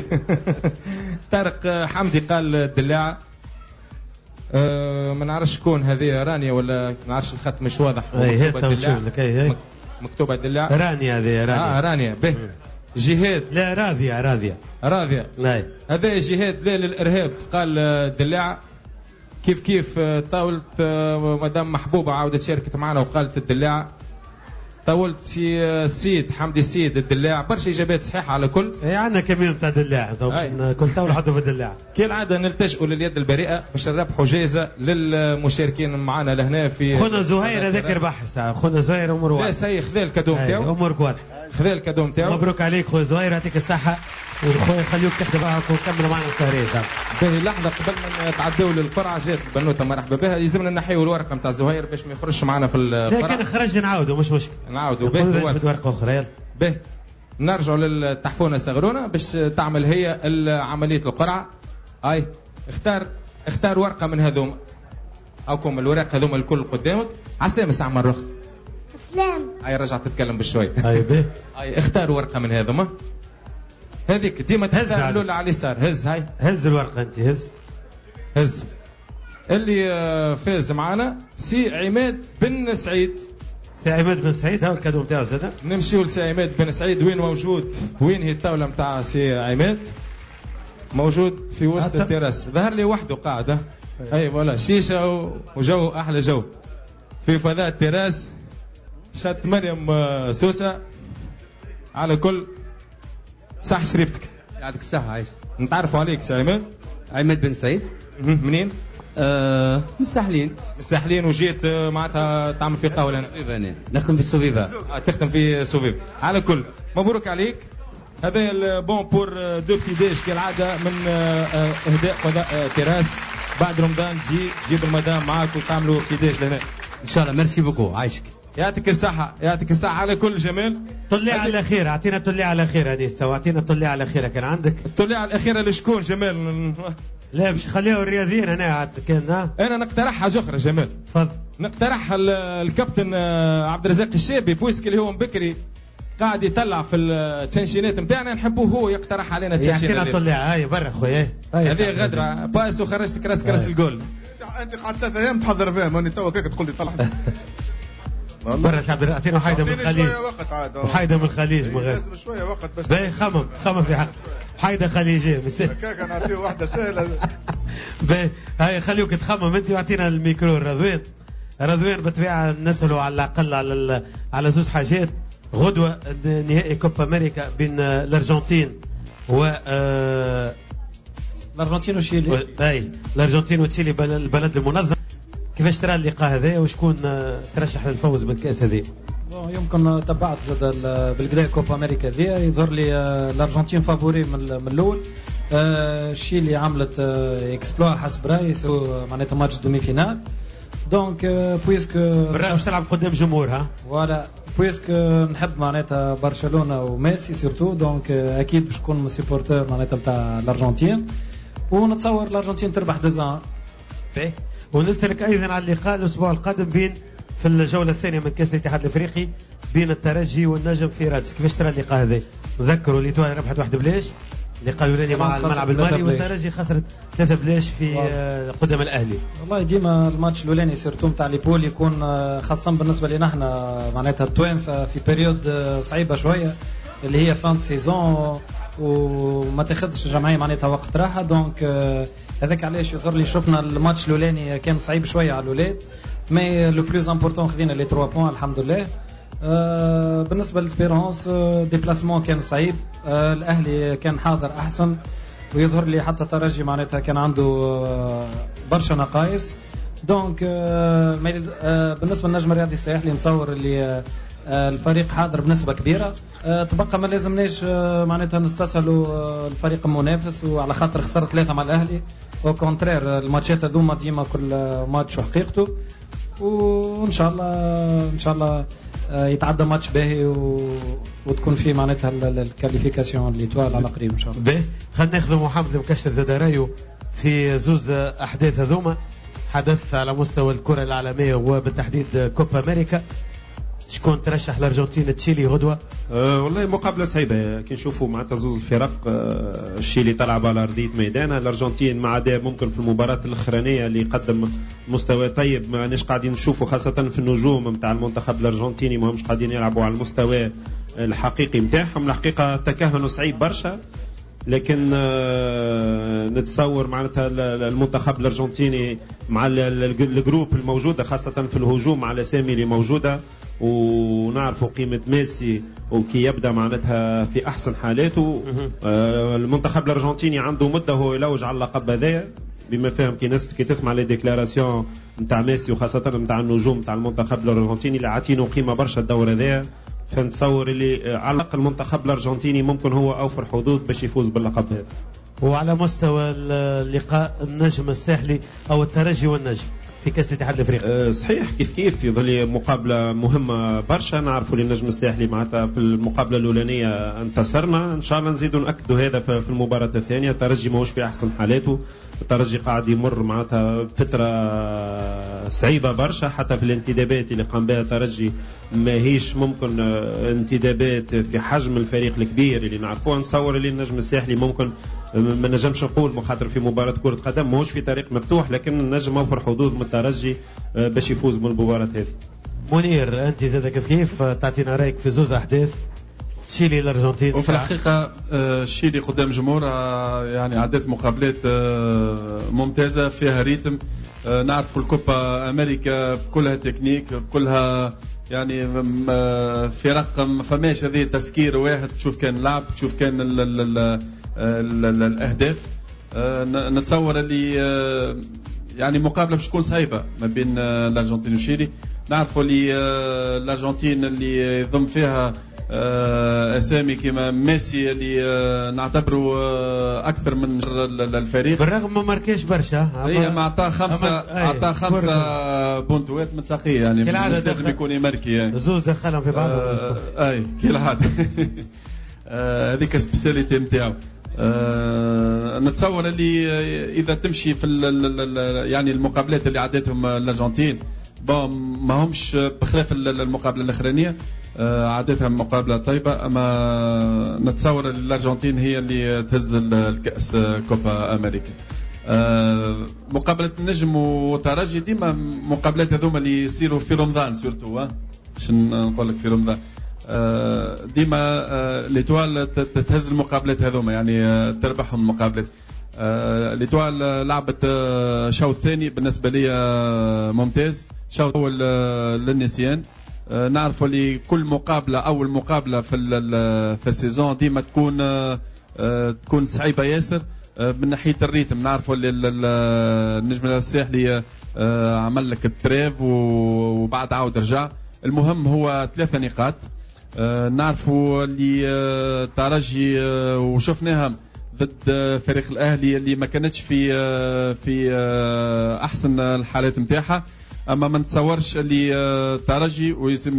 طارق حمدي قال الدلاعه. ما نعرفش شكون هذه، رانيا ولا ما نعرفش الخط مش واضح. مكتوبه الدلاعه رانيا هذه رانيا به. جهاد لا راضيه لا هذا جهاد لا للارهاب قال الدلاعه. كيف طاولة مدام محبوبه عاودت شاركت معنا وقالت الدلاعه. طولت سي السيد حمدي السيد الدلاع برشا اجابات صحيحه على كل. عندنا كمين تاع دلاع كل طاوله نحطوا في الدلاع. كالعاده نلتجئوا لليد البريئه باش نربحوا جائزه للمشاركين معنا لهنا في خونا زهير هذاك ربح خونا زهير امور واضحه. لا سي خذا الكادو نتاعو امورك واضحه. خذا الكادو نتاعو. مبروك عليك خويا زهير يعطيك الصحه وخويا خليوك تاخذ بعضك وكملوا معنا السهريه. باهي لحظه قبل ما نتعداو للقرعه جات البنوته مرحبا بها لازمنا نحيوا الورقه نتاع زهير باش ما يخرجش معنا في القرعه. لكن خرج نعاودوا مش مشكل. نعاودوا باهي ورقه اخرى يلا. باهي نرجعوا للتحفونه صغرونا باش تعمل هي عمليه القرعه. هاي اختار ورقه من هذوما. هاكم الورق هذوما الكل قدامك. عسلامة ساعه مره اخرى. سلام. هاي رجعت تتكلم بشوي. هاي باهي. هاي اختار ورقه من هذوما. هذيك ديما تهزها الاولى على اليسار. هز هاي. هز الورقه انت هز. اللي فاز معنا سي عماد بن سعيد. سي عماد بن سعيد. ها الكادو نتاعو زاد. نمشيو لسي عماد بن سعيد. وين موجود؟ وين هي الطاوله نتاع سي عماد؟ موجود في وسط التراس. ظهر لي وحده قاعده. اي فوالا شيشه وجو احلى جو في فضاء التراس. شات مريم سوسه على كل صح شريبتك. يعطيك الصحة. عايش. نتعرفوا عليك سي عماد. عماد بن سعيد. منين؟ من الساحلين. الساحلين. وجيت معناتها تعمل في قهوه هنا. نخدم في السوفيفا. تخدم في سوفيفا. على كل مبروك عليك. هذا البون بور دو بتي ديج كالعاده من اهداء فضاء تراس. بعد رمضان جيب المدام معاك وتعملوا في ديج لهنا ان شاء الله. ميرسي بوكو. عايشك. يعطيك الصحة. يعطيك الصحة على كل جمال. طلع على خير. اعطينا طلع على خير هذه استوى. اعطينا طلع على خير. كان عندك الطلع الأخيرة لشكون جمال؟ لا باش خليها الرياضيين هنا كان. انا نقترح حاجة أخرى جمال. تفضل. نقترح الكابتن عبد الرزاق الشابي بويسك اللي هو بكري قاعد يطلع في التنشينات نتاعنا نحبوه هو يقترح علينا تنشينات. يعطينا طلع. هاي برا خويا. هذه غدرة باس وخرجت كراس الجول. انت قعدت 3 ايام تحضر فيهم اني توا كيك تقول لي طلع. برا شعب اعطينا وحيده من الخليج. وحيده من الخليج لازم شويه وقت باش باهي. خمم في حق حيده خليجيه هكاك نعطيه واحده سهله. باهي هاي خليوك تخمم انت واعطينا الميكرو. رضوان بالطبيعه نسالوا على الاقل على زوج حاجات. غدوه نهائي كوبا امريكا بين الارجنتين و الارجنتين وشيلي. اي الارجنتين وتشيلي البلد المنظم. كيفاش ترى اللقاء هذا وشكون ترشح للفوز بالكاس هذه؟ يمكن تبعت زاد بالقدا كوبا امريكا ذي يظهر لي الارجنتين فافوري من الاول. شيلي عملت اكسبلوا حسب رايي معناتها ماتش دومي فينال. دونك بويسك باش تلعب قدام جمهورها. فوالا بويسك نحب معناتها برشلونه وميسي سيرتو. دونك اكيد باش نكون سيبورتور معناتها نتاع الارجنتين ونتصور الارجنتين تربح 2-1. ونسألك أيضا على اللقاء الأسبوع القادم بين في الجولة الثانية من كأس الاتحاد الأفريقي بين الترجي والنجم في رادس. كيفاش ترى اللقاء هذا؟ نذكروا ليتوال ربحت 1-0. اللقاء الأولاني مع الملعب المالي والترجي خسرت 3-0 في قدام الأهلي. والله ديما الماتش الأولاني سيرتو نتاع ليبول يكون خاصة بالنسبة لنا احنا معناتها التوانسة في بريود صعيبة شوية اللي هي فان سيزون وما تاخذش الجمعية معناتها وقت راحة. دونك هذاك علاش يظهر لي شفنا الماتش الاولاني كان صعيب شويه على الاولاد. مي لو بلوز امبورطون خذينا لي 3 بوان الحمد لله. بالنسبه للسبيرونس ديبلاسمون كان صعيب. الاهلي كان حاضر احسن ويظهر لي حتى ترجي معناتها كان عنده برشا نقائص. دونك بالنسبه للنجم الرياضي الساحلي نتصور اللي الفريق حاضر بنسبه كبيره. تبقى ما لازمناش معناتها نستسهلوا الفريق المنافس وعلى خاطر خسرت 3 مع الاهلي. او كونترير الماتشات هذوما ديما كل ماتش وحقيقته. وان شاء الله يتعدى ماتش باهي وتكون فيه معناتها الكاليفيكاسيون اللي توال على قريب ان شاء الله. باهي خلينا ناخذ محمد مكشر زاد رايو في زوز احداث هذوما. حدث على مستوى الكره العالميه وبالتحديد كوبا امريكا. شكون ترشح الارجنتين تشيلي غدوه؟ والله مقابله صعيبه كي نشوفوا معناتها زوز الفرق. الشيلي تلعب على ارضيه ميدانها. الارجنتين مع عدا ممكن في المباراه الاخرانيه اللي قدم مستوى طيب ماناش قاعدين نشوفوا خاصه في النجوم نتاع المنتخب الارجنتيني ما همش قاعدين يلعبوا على المستوى الحقيقي نتاعهم. الحقيقه تكهن صعيب برشا. لكن نتصور معناتها المنتخب الارجنتيني مع الجروب الموجوده خاصه في الهجوم مع الاسامي اللي موجوده، ونعرفوا قيمه ميسي وكي يبدا معناتها في احسن حالاته. المنتخب الارجنتيني عنده مده هو يلوج على اللقب هذايا، بما فهم كي تسمع لي ديكلاراسيون نتاع ميسي وخاصه نتاع النجوم نتاع المنتخب الارجنتيني اللي عاطينه قيمه برشا الدور هذايا. فنتصور اللي على الاقل المنتخب الارجنتيني ممكن هو اوفر حظوظ باش يفوز باللقب هذا. وعلى مستوى اللقاء النجم الساحلي او الترجي والنجم في كاس الاتحاد الافريقي. صحيح كيف يظل مقابله مهمه برشا. نعرفوا النجم الساحلي معناتها في المقابله الاولانيه انتصرنا، ان شاء الله نزيدوا ناكدوا هذا في المباراه الثانيه. الترجي ماهوش في احسن حالاته، الترجي قاعد يمر معناتها فتره صعيبه برشا، حتى في الانتدابات اللي قام بها الترجي ماهيش ممكن انتدابات في حجم الفريق الكبير اللي نعرفوه. نصور اللي النجم الساحلي ممكن ما نجمش نقول مخاطر في مباراة كرة قدم ماهوش في طريق مفتوح، لكن النجم اوفر حظوظ من الترجي باش يفوز بالمباراة هذه. منير انت زادك كيف تعطينا رايك في زوز احداث تشيلي الارجنتين؟ وفي الحقيقة تشيلي قدام جمهور يعني عدت مقابلات ممتازة فيها ريتم. نعرف الكوبا امريكا كلها تكنيك، كلها يعني فرق ما فماش هذه تسكير واحد تشوف كان لعب تشوف كان الاهداف. نتصور اللي يعني مقابله باش تكون صعيبه ما بين الارجنتين وشيلي. نعرفوا اللي الارجنتين اللي يضم فيها اسامي كما ميسي اللي نعتبره اكثر من الفريق، بالرغم ما ماركاش برشا. هي ما عطاه خمسه بونتوات من ساقيه يعني مش لازم يكون يماركي يعني. زوز دخلهم في بعضهم اي كالعاده. هذيك سبيسياليتي نتاعو. نتصور اللي اذا تمشي في يعني المقابلات اللي عدتهم الارجنتين ما همش بخلاف المقابله الاخرانيه عادتها مقابله طيبه، اما نتصور الارجنتين هي اللي تهز الكاس كوبا امريكا. مقابله النجم والترجي ديما مقابلات هذوما اللي يصيروا في رمضان سورتو باش نقول لك في رمضان ديما ليتوال تهز المقابلات هذوما يعني تربحهم المقابلات. ليتوال لعبت شوط ثاني بالنسبه لي ممتاز، شوط اول للنسيان. نعرفوا اللي كل مقابله اول مقابله في السيزون ديما تكون صعيبه ياسر من ناحيه الريتم. نعرفوا اللي النجم الساحلي عمل لك التريف وبعد عاود رجع. المهم هو 3 نقاط. نعرفوا اللي ترجي وشفناها ضد فريق الاهلي اللي ما كانتش في احسن الحالات نتاعها، اما ما نتصورش اللي ترجي ويسم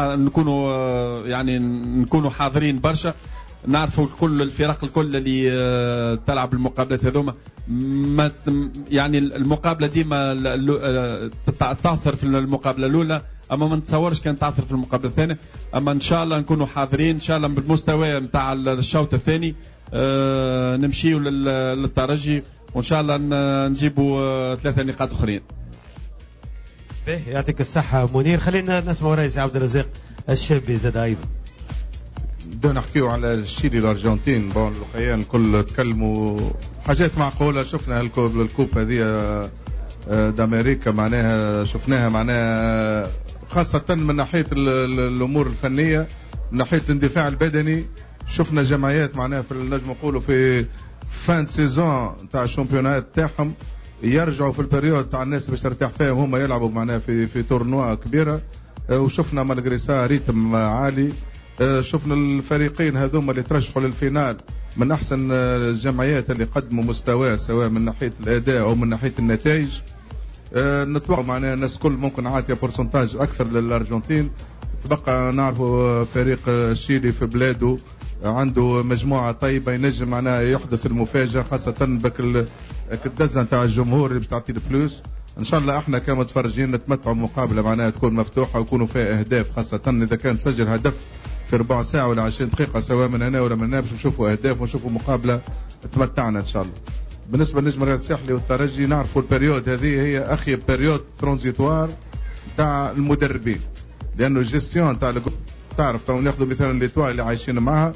نكونوا حاضرين برشا. نعرفوا كل الفرق الكل اللي تلعب المقابلات هذوما يعني المقابله ديما تاثر في المقابله الاولى، اما ما نتصورش كان تاثر في المقابله الثانيه. اما ان شاء الله نكونوا حاضرين ان شاء الله بالمستوى نتاع الشوط الثاني نمشيوا للترجي وان شاء الله نجيبوا 3 نقاط اخرين. يعطيك الصحه منير. خلينا نسمع رئيس عبد الرزاق الشابي زاد ايضا. بدنا نحكيو على الشيلي الارجنتين. بون الحقيقه الكل تكلموا حاجات معقوله. شفنا الكوب هذه دامريكا معناها شفناها معناها خاصه من ناحيه الامور الفنيه، من ناحيه الاندفاع البدني. شفنا جمعيات معناها في النجم نقولوا في فان سيزون تاع الشامبيونات تاعهم يرجعوا في البريود تاع الناس باش ترتاح فيهم هم يلعبوا معناها في تورنوا كبيره. وشفنا مالغريسا ريتم عالي. شفنا الفريقين هذوما اللي ترشحوا للفينال من احسن الجمعيات اللي قدموا مستوى سواء من ناحيه الاداء او من ناحيه النتائج. نتوقع معناها الناس كل ممكن عاطيه بورسنتاج اكثر للارجنتين. تبقى نعرفوا فريق الشيلي في بلاده عنده مجموعه طيبه ينجم معناها يحدث المفاجاه خاصه بك الدزه نتاع الجمهور اللي باش تعطي الفلوس. ان شاء الله احنا كمتفرجين نتمتعوا بمقابله معناها تكون مفتوحه ويكونوا فيها اهداف، خاصه اذا كان تسجل هدف في ربع ساعه ولا 20 دقيقه سواء من هنا ولا من هنا باش نشوفوا اهداف ونشوفوا مقابله تمتعنا ان شاء الله. بالنسبه للنجم الساحلي والترجي نعرفوا البريود هذه هي اخي بريود ترانزيتوار تاع المدربين، لانه الجيستيون تاع تعرف تو ناخذ مثلا ليتوال اللي عايشين معها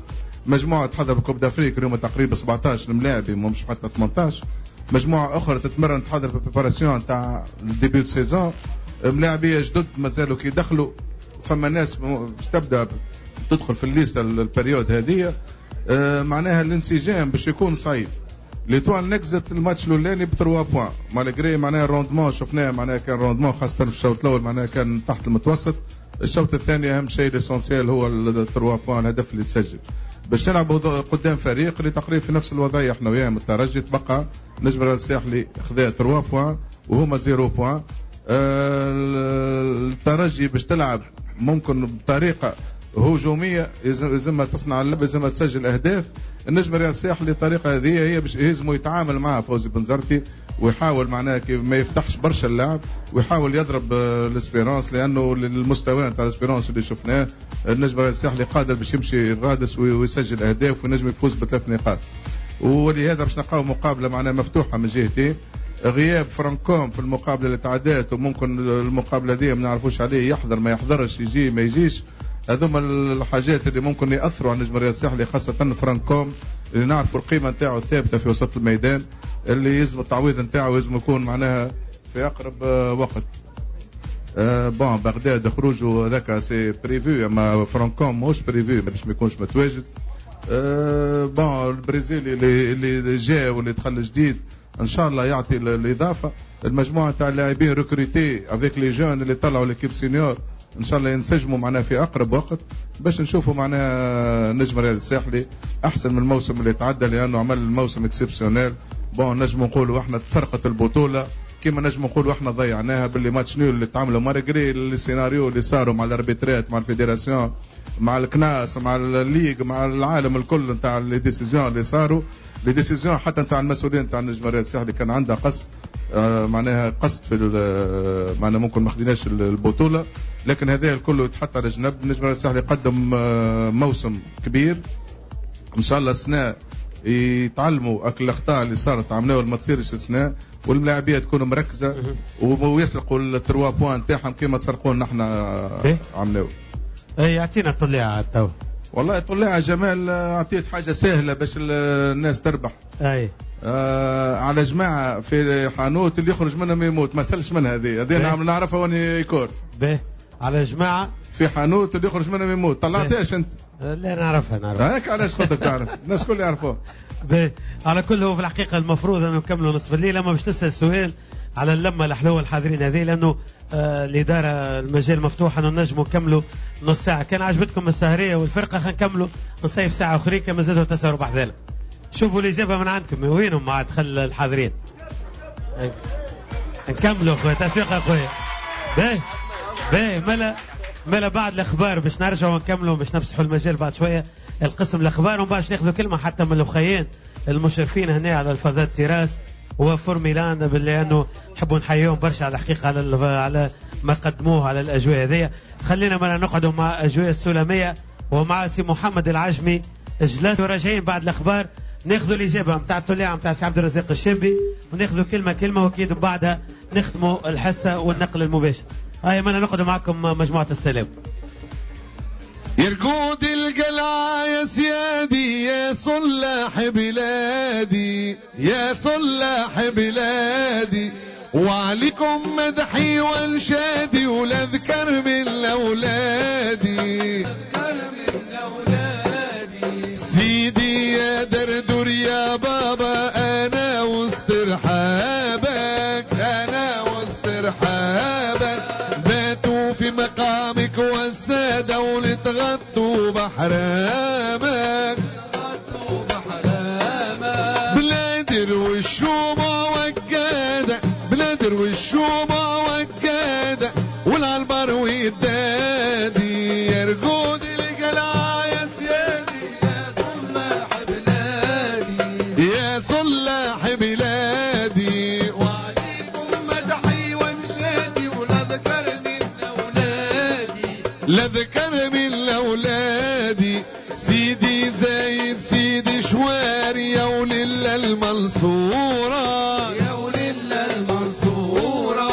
مجموعه تحضر بكوب دافريك اليوم تقريبا 17 ملاعبي مش حتى 18. مجموعه اخرى تتمرن تحضر في بريباراسيون تاع ديبيو دو سيزون. ملاعبيه جدد مازالوا كي يدخلوا، فما ناس تبدا تدخل في الليسته البريود هذه. معناها الانسجام باش يكون صعيب. ليتوال نكزت الماتش الاولاني ب 3 بوان مالغري معناها الروندمون شفناه، معناها كان روندمون خاصه في الشوط الاول معناها كان تحت المتوسط. الشوط الثاني اهم شيء ليسونسيال هو 3 بوان الهدف اللي تسجل باش نلعبوا قدام فريق اللي تقريبا في نفس الوضعيه احنا وياهم. الترجي تبقى نجم الساحلي خذا 3 بوان وهما 0 بوان. الترجي باش تلعب ممكن بطريقه هجوميه لازم تصنع اللعب، لازم تسجل اهداف. النجم الرياضي الساحلي الطريقه هذه هي باش يلزموا يتعامل معها فوزي بنزرتي ويحاول معناها كي ما يفتحش برشا اللعب ويحاول يضرب الاسبيرونس، لانه المستوى نتاع الاسبيرونس اللي شفناه النجم الرياضي الساحلي قادر باش يمشي غادس ويسجل اهداف وينجم يفوز ب3 نقاط. ولهذا باش نلقاو مقابله معناها مفتوحه من جهتين. غياب فرانكوم في المقابله اللي تعدات وممكن المقابله دي ما نعرفوش عليه يحضر ما يحضرش يجي ما يجيش. هذوما الحاجات اللي ممكن ياثروا على النجم الرياضي الساحلي خاصه فرانكوم اللي نعرفوا القيمه نتاعو الثابته في وسط الميدان اللي يلزم التعويض نتاعو لازم يكون معناها في اقرب وقت. بون بغداد خروجه هذاك سي بريفيو، اما فرانكوم مش بريفيو باش ما يكونش متواجد. بون البرازيلي اللي جاء واللي دخل جديد ان شاء الله يعطي الاضافه. المجموعه تاع اللاعبين ريكروتي افيك لي جون اللي طلعوا ليكيب سينيور ان شاء الله ينسجموا معناها في اقرب وقت باش نشوفوا معناها النجم الرياضي الساحلي احسن من الموسم اللي تعدى، لانه عمل الموسم اكسبسيونيل. بون نجم نقولوا احنا تسرقت البطوله كما نجم نقولوا احنا ضيعناها باللي ماتش نيول اللي تعملوا مارغري السيناريو اللي صاروا مع الاربيترات مع الفيدراسيون مع الكناس مع الليغ مع العالم الكل نتاع لي ديسيزيون اللي صاروا. لي ديسيزيون حتى نتاع المسؤولين نتاع النجم الرياضي الساحلي كان عندها قصد، معناها قصد في معناها ممكن ما خديناش البطوله، لكن هذا الكل يتحط على جنب. النجم الرياضي الساحلي قدم موسم كبير ان شاء الله السنه يتعلموا اكل الاخطاء اللي صارت عملوها ما تصيرش السنه، واللاعبيه تكون مركزه ويسرقوا التروا بوان نتاعهم كما تسرقوا لنا احنا عملوه. يعطينا طليعه تو. والله طليعه جمال اعطيت حاجه سهله باش الناس تربح. اي على جماعه في حانوت اللي يخرج منهم يموت ما سالش منها هذه نعرفها واني كور. باهي على جماعه في حانوت اللي يخرج منهم يموت. طلعتهاش انت؟ لا نعرفها. هيك علاش خدك تعرف الناس كل يعرفوها. على كل هو في الحقيقه المفروض انه نكملوا نصف الليل، اما باش تسال سؤال على اللمه الحلوه الحاضرين هذه، لانه الاداره المجال مفتوح انه نجموا نكملوا نص ساعه. كان عجبتكم السهريه والفرقه خلينا نكملوا نصيف ساعه اخرى كما زادوا تسهروا بحذالك. شوفوا الاجابه من عندكم وينهم مع دخل الحاضرين. نكملوا اخويا تسويق اخويا. باهي ملا بعد الاخبار باش نرجعوا ونكملوا باش نفسحوا المجال بعد شويه القسم الاخبار، ومن بعد باش ناخذوا كلمه حتى من الاخوين المشرفين هنا على الفضاء التراس وفورميلان، لانه نحبوا نحييهم برشا على الحقيقه على ما قدموه على الاجواء هذه. خلينا مرة نقعدوا مع اجواء السلميه ومع سي محمد العجمي جلسوا راجعين بعد الاخبار ناخذوا الاجابه نتاع الطليعه نتاع سي عبد الرزاق الشنبي وناخذوا كلمه واكيد من بعدها نختموا الحصه والنقل المباشر. هاي ما نقعدوا معكم مجموعه السلام. يرقود القلعة يا سيادي يا صلاح بلادي يا صلاح بلادي، وعليكم مدحي وانشادي ولاذكر من اولادي سيدي يا دردور يا بابا انا وسط رحابك انا وسط رحابك، باتوا في مقامك والسادة ولتغطوا بحرامك بلادر والشومة وجادة بلادر والشومة وجادة والعنبر والدادي يرقود القلعة يا سيادي يا صلاح بلادي يا صلاح بلادي، وعليكم مدحي وانشادي ولذكر من اولادي لذكر من اولادي، سيدي زايد سيدي شواري يا ولله المنصورة يا ولله المنصورة،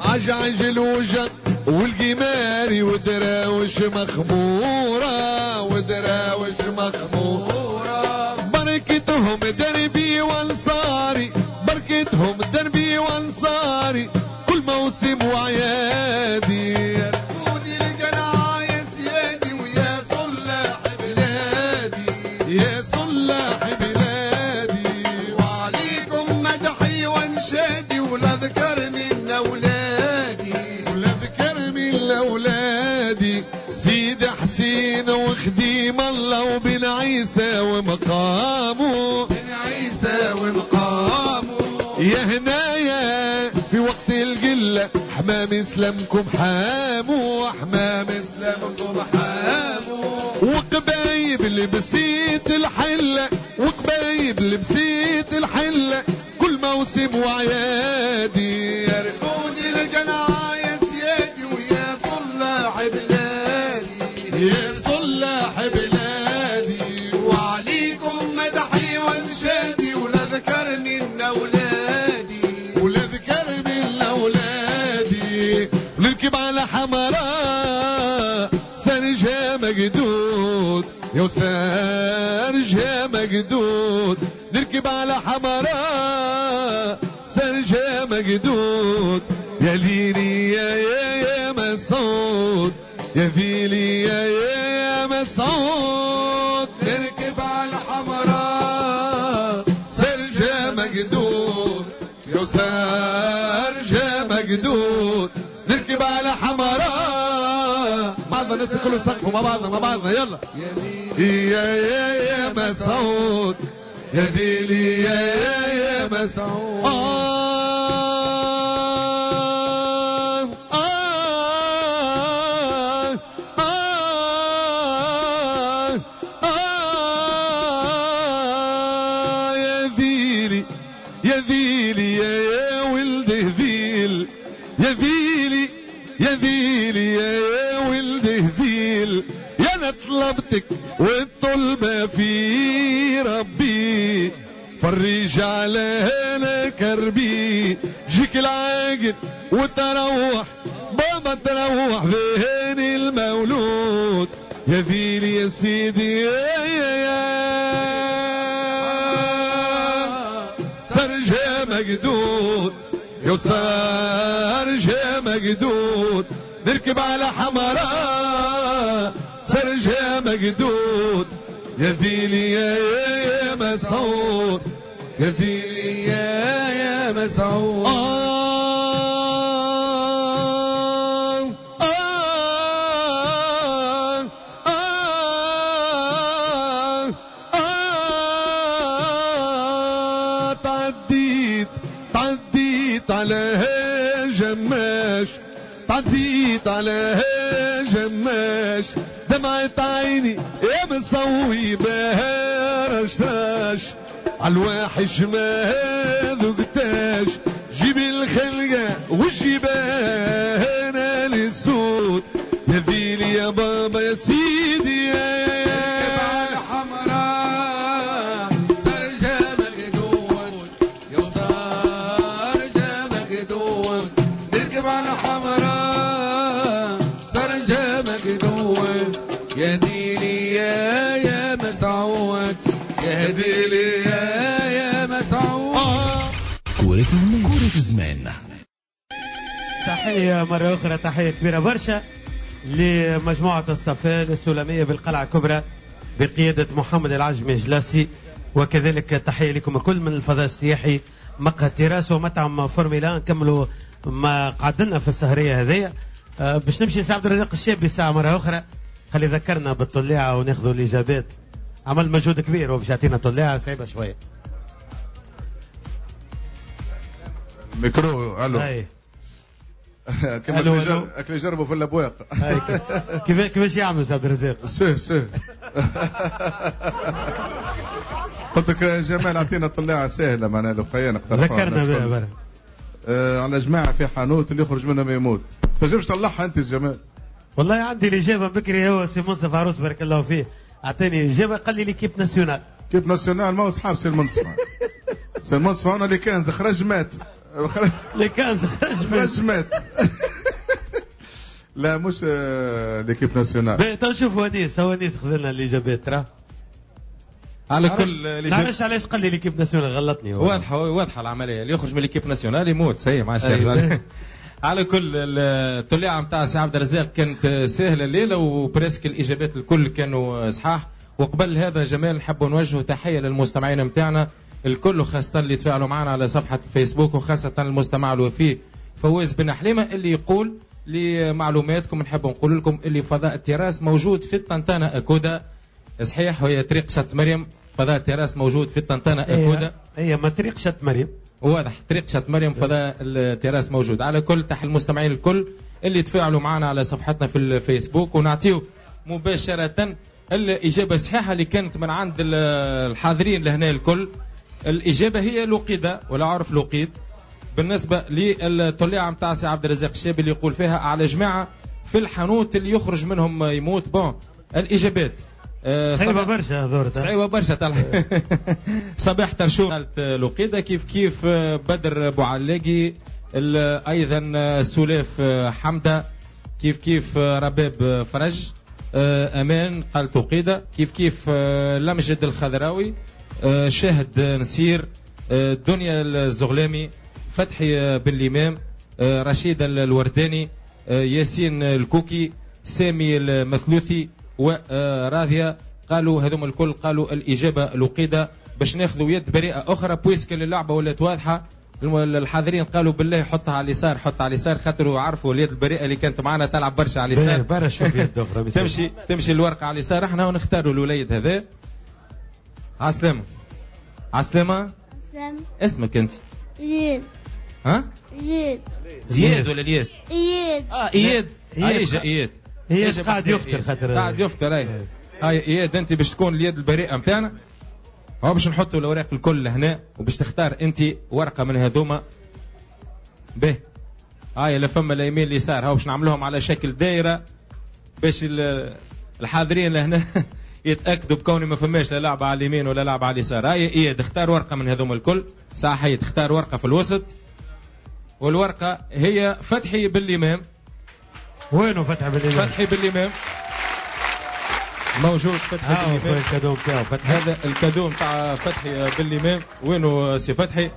عجعج الوجه والقماري ودراوش مخمورة ودراوش مخمورة. بركتهم دربي وانصاري، بركتهم دربي وانصاري، كل موسم وعيادي. يركوني الجنايس يادي ويا صلاح بلادي، يا صلاح بلادي. وعليكم مدحي وانشادي ولاذكر من اولادي، ولاذكر من اولادي. سيد حسين وخديم الله وبن عيسى ومقامه، بن عيسى ومقامه. يا هنايا في وقت القلة حمام اسلامكم حامو، حمام اسلامكم حامو. وقبايب لبسيت الحلة، وقبايب لبسيت الحلة، كل موسم وعيادي. يركوني الجنايس يادي ويا صلاح بلادي، يا صلاح بلادي. وعليكم مدحي وانشادي ولاذكر من اولادي، ولاذكر من اولادي. نركب على حمراء سرجها مقدود، يا سرجها مقدود. نركب على حمراء سرجها مقدود. يا ليلي يا مسعود، يا ذيلي يا مسعود. نركب على الحمراء سرجة مقدود، يا سرجة مقدود. نركب على حمراء بعضنا الناس كله سقفوا مع بعضنا مع بعضنا يلا. يا مسعود، يا ذيلي يا مسعود. يا ذيلي يا ولد هذيل، يا ذيلي يا ذيلي يا ولد هذيل. يا انا طلبتك والطلبة في ربي، فرج على هنا كربي. جيك العاقد وتروح بابا تروح فين المولود. يا ذيلي يا سيدي يا سرجة مقدود، يا سرجة مقدود. نركب على حمراء سرجة مقدود. يا ذيلي يا مسعود، يا ذيلي يا مسعود. تعديت على جماش، تعديت على جماش. دمعت عيني يا مصوي بها رشراش، عالواحش ما ذقتاش. جيب الخلقة والجبال انا للسود. يا ذيلي يا بابا يا سيدي يا حمراء سرجة مقدود، يا سرجة مقدود. نركب على حمراء سرجة مقدود. يا ذيلي يا مسعود، يا ذيلي يا مسعود. كورة زمان. تحية مرة أخرى، تحية كبيرة برشا لمجموعة الصفان السلمية بالقلعة الكبرى بقيادة محمد العجمي جلاسي. وكذلك تحية لكم الكل من الفضاء السياحي مقهى تيراس ومطعم فورميلا. نكملوا ما قعدنا في السهرية هذية. باش نمشي سي عبد الرزاق الشابي ساعة مرة أخرى. خلي ذكرنا بالطليعة وناخذوا الإجابات. عمل مجهود كبير وباش يعطينا طليعة صعيبة شوية. ميكرو الو. كما اللي يجربوا في الابواق. كيفاش يعملوا سي عبد الرزاق؟ سه قلت لك جمال اعطينا طليعه سهله معناها لو خيا نقدر ذكرنا بها على جماعه في حانوت اللي يخرج منهم يموت. تنجمش تطلعها انت جمال؟ والله عندي الاجابه بكري. هو سي منصف عروس بارك الله فيه اعطاني اجابه قال لي ليكيب ناسيونال. كيب ناسيونال ما هو اصحاب سي المنصف. سي المنصف هنا اللي كان خرج مات. اللي كان خرج مات. لا مش ليكيب ناسيونال. تو شوف ونيس خذ لنا الاجابات ترى. على كل علاش قال لي ليكيب ناسيونال غلطني. واضحه العمليه، اللي يخرج من ليكيب ناسيونال يموت سي مع الشيخ. على كل الطليعه نتاع سي عبد الرزاق كانت سهله الليله وبريسك الاجابات الكل كانوا صحاح. وقبل هذا جمال نحب نوجه تحيه للمستمعين نتاعنا الكل، وخاصه اللي تفاعلوا معنا على صفحه الفيسبوك، وخاصه المستمع الوفي فوز بن حليمه اللي يقول لمعلوماتكم نحب نقول لكم اللي فضاء التراس موجود في الطنطانه اكودا. صحيح، وهي طريق شط مريم. فضاء التراس موجود في الطنطانه اكودا. هي ما طريق شط مريم. واضح طريق شط مريم. فضاء التراس موجود. على كل تحية المستمعين الكل اللي تفاعلوا معنا على صفحتنا في الفيسبوك، ونعطيو مباشره الإجابة الصحيحة اللي كانت من عند الحاضرين لهنا الكل. الإجابة هي لقيدة ولا عرف لقيد. بالنسبة للطليعة متاع سي عبد الرزاق الشابي اللي يقول فيها على جماعة في الحانوت اللي يخرج منهم يموت. بون الإجابات صعيبة برشا ذورت. صعيبة برشا صباح ترشوق قالت لقيدة، كيف بدر بوعلاقي، أيضا سلاف حمدة، كيف رباب فرج، امان قال توقيده، كيف لمجد الخضراوي، شاهد نسير، دنيا الزغلامي، فتحي بن الامام، رشيد الورداني، ياسين الكوكي، سامي المثلوثي وراضيه. قالوا هذوم الكل قالوا الاجابه لقيده. باش ناخذوا يد بريئه اخرى بويسك اللعبه ولات واضحه. الحاضرين قالوا بالله حطها على اليسار، حط على اليسار، خاطروا عرفوا اليد البريئه اللي كانت معنا تلعب برشا على اليسار. برا شوف يد اخرى تمشي الورقه على اليسار. احنا ونختاروا الوليد هذا. عسلامة. عسلامة. اسمك انت؟ اياد. ها؟ اياد. زياد ولا الياس؟ اياد. اياد. اياد. اياد قاعد يفطر خاطر قاعد يفطر. هاي اياد انت باش تكون اليد البريئه نتاعنا. هو باش نحطوا الاوراق الكل هنا وباش تختار انت ورقه من هذوما. به هاي لا فما لا يمين اليسار. هاو باش نعملوهم على شكل دائره باش الحاضرين لهنا يتاكدوا بكوني ما فماش لا لعبه على اليمين ولا لعبه على اليسار. هاي ايه تختار ورقه من هذوما الكل. ساعه حي تختار ورقه في الوسط، والورقه هي فتحي بالامام. وينه فتحي بالامام؟ فتحي بالامام موجود. فتحي بالامام الكادو نتاعو. هذا الكادو نتاع فتحي بالامام. وينه سي فتحي؟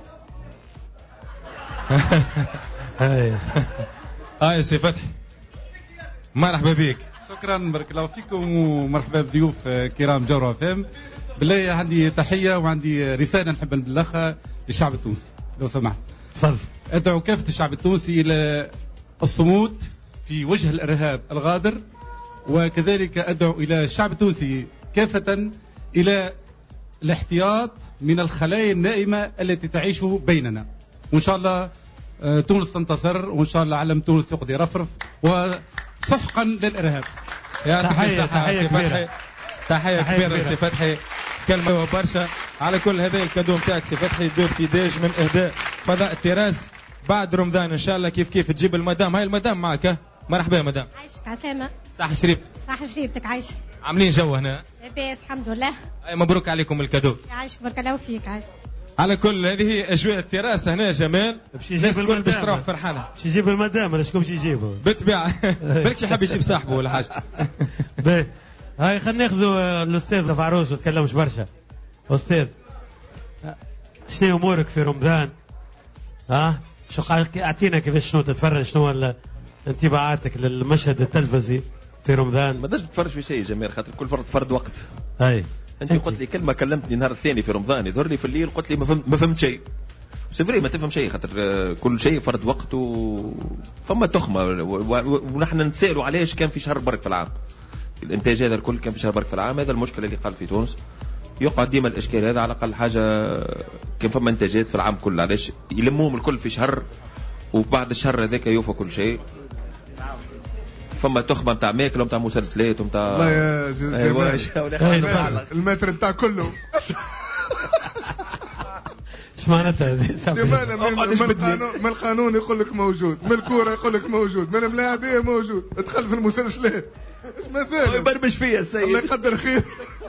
هاي سي فتحي مرحبا بك. شكرا، بارك الله فيكم، ومرحبا بضيوف كرام جورة فام. بالله عندي تحية وعندي رسالة نحب نبلغها للشعب التونسي لو سمحت. تفضل. أدعو كافة الشعب التونسي إلى الصمود في وجه الإرهاب الغادر، وكذلك أدعو إلى الشعب التونسي كافة إلى الاحتياط من الخلايا النائمة التي تعيش بيننا. وإن شاء الله تونس تنتصر، وإن شاء الله علم تونس يقضي رفرف، وسحقا للإرهاب. تحية كبيرة. تحية كبيرة سي فتحي، كلمة برشا. على كل هذا الكادو نتاعك سي فتحي دو بتيداج من إهداء فضاء التراس بعد رمضان إن شاء الله. كيف تجيب المدام. هاي المدام معك. مرحبا يا مدام. عايشك عسلامة. صح شريف. صح شريفتك عايش. عاملين جو هنا؟ لاباس الحمد لله. مبروك عليكم الكادو. عايشك بارك الله فيك. عايش. على كل هذه اجواء التراس هنا جمال. الناس الكل باش تروح فرحانه. باش يجيب المدام ولا شكون باش يجيبه؟ بالطبيعه. بالك يحب يجيب صاحبه ولا حاجه. هاي خلينا ناخذوا الاستاذ فاروس وتكلمش برشا. استاذ شنو امورك في رمضان؟ شو اعطينا كيفاش شنو تتفرج، شنو انطباعاتك للمشهد التلفزي في رمضان؟ ما بداش تتفرج في شيء جميل، خاطر كل فرد وقت. هاي انت قلت لي كلمه، كلمتني النهار الثاني في رمضان، يظهر لي في الليل قلت لي ما فهمت شيء. سيفري ما تفهم شيء، خاطر كل شيء فرد وقت فما تخمه. ونحن نتسائلوا علاش كان في شهر برك في العام. الانتاج هذا الكل كان في شهر برك في العام. هذا المشكله اللي قال في تونس. يقعد ديما الاشكال هذا. على الاقل حاجه كان فما انتاجات في العام كله، علاش يلموهم الكل في شهر وبعد الشهر هذاك يوفى كل شيء. فما تخمه نتاع ماكله ونتاع مسلسلات ونتاع والله يا جماعه المتر نتاع كله. ايش معناتها من القانون يقول لك موجود، من الكوره يقول لك موجود، من الملاعبيه موجود، ادخل في المسلسلات ايش مازال يبرمج فيا السيد. الله يقدر خير.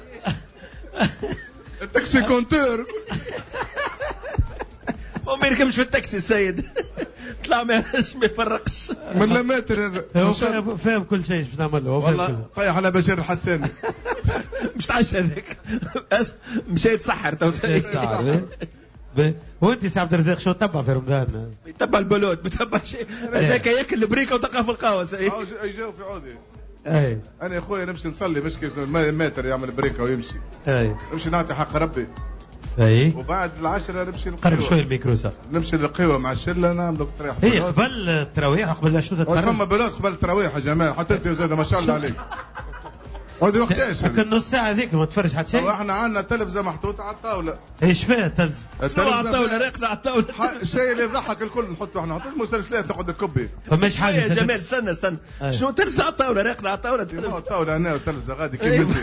التاكسي كونتور ما يركبش في التاكسي السيد. طلع ما يفرقش من لماتر هذا. هو فاهم كل شيء باش نعمل له. والله طيح على بشير الحساني. مش تعش هذاك مشى يتسحر تو. وانت سي عبد الرزاق شو تتبع في رمضان؟ يتبع البلوت ما يتبع شيء. هذاك ياكل البريكه وتلقاه في القهوه. يجاو في عودي. اي انا يا خويا نمشي نصلي مش كيف ماتر يعمل بريكه ويمشي. اي نمشي نعطي حق ربي. اي وبعد العشرة نمشي قرب شوي الميكرو صح. نمشي للقهوه مع الشله نعملوا تريح. هي قبل التراويح قبل شو تتفرج؟ فما بلوت قبل التراويح يا جماعه حتى انت وزاده ما شاء الله عليك. هذه وقتاش؟ لكن نص ساعة هذيك ما تفرج حتى شيء. احنا عندنا تلفزة محطوطة على الطاولة. ايش فيها التلفزة؟ على الطاولة راقدة على الطاولة. الشيء اللي يضحك الكل نحطه احنا نحط المسلسلات تاخذ الكبي. فماش حاجة يا جمال استنى شنو تلفزة على الطاولة راقدة على الطاولة. الطاولة هنا وتلفزة غادي كيف.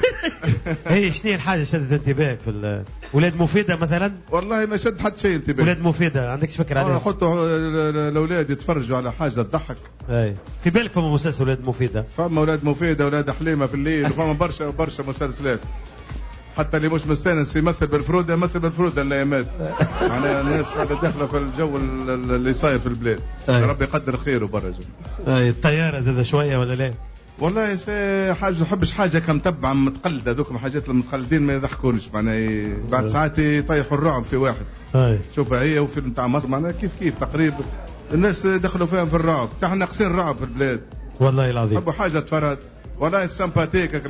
هي شنو الحاجة شدت انتباهك في ولاد مفيدة مثلا؟ والله ما شد حد شيء انتباه. ولاد مفيدة عندكش فكرة عليها؟ نحطوا الاولاد يتفرجوا على حاجة تضحك. اي في بالك فما مسلسل ولاد مفيدة؟ فما ولاد مفيدة ولاد حليمة في الليل وفما برشا مسلسلات. حتى اللي مش مستانس يمثل بالفرودة يمثل بالفرودة الايامات. معناها الناس قاعدة داخلة في الجو اللي صاير في البلاد. ربي يقدر خيره برا. اي الطيارة زاد شوية ولا لا؟ والله حاجه نحبش حاجه كمتبعه متقلده. دوك الحاجات المتقلدين ما يضحكونش معناها بعد ساعات يطيحوا الرعب في واحد. شوف هي وفيلم تاع مصر معناها كيف تقريبا الناس دخلوا فيهم في الرعب. احنا ناقصين رعب في البلاد والله العظيم. نحبوا حاجه تفرد والله السمباتيك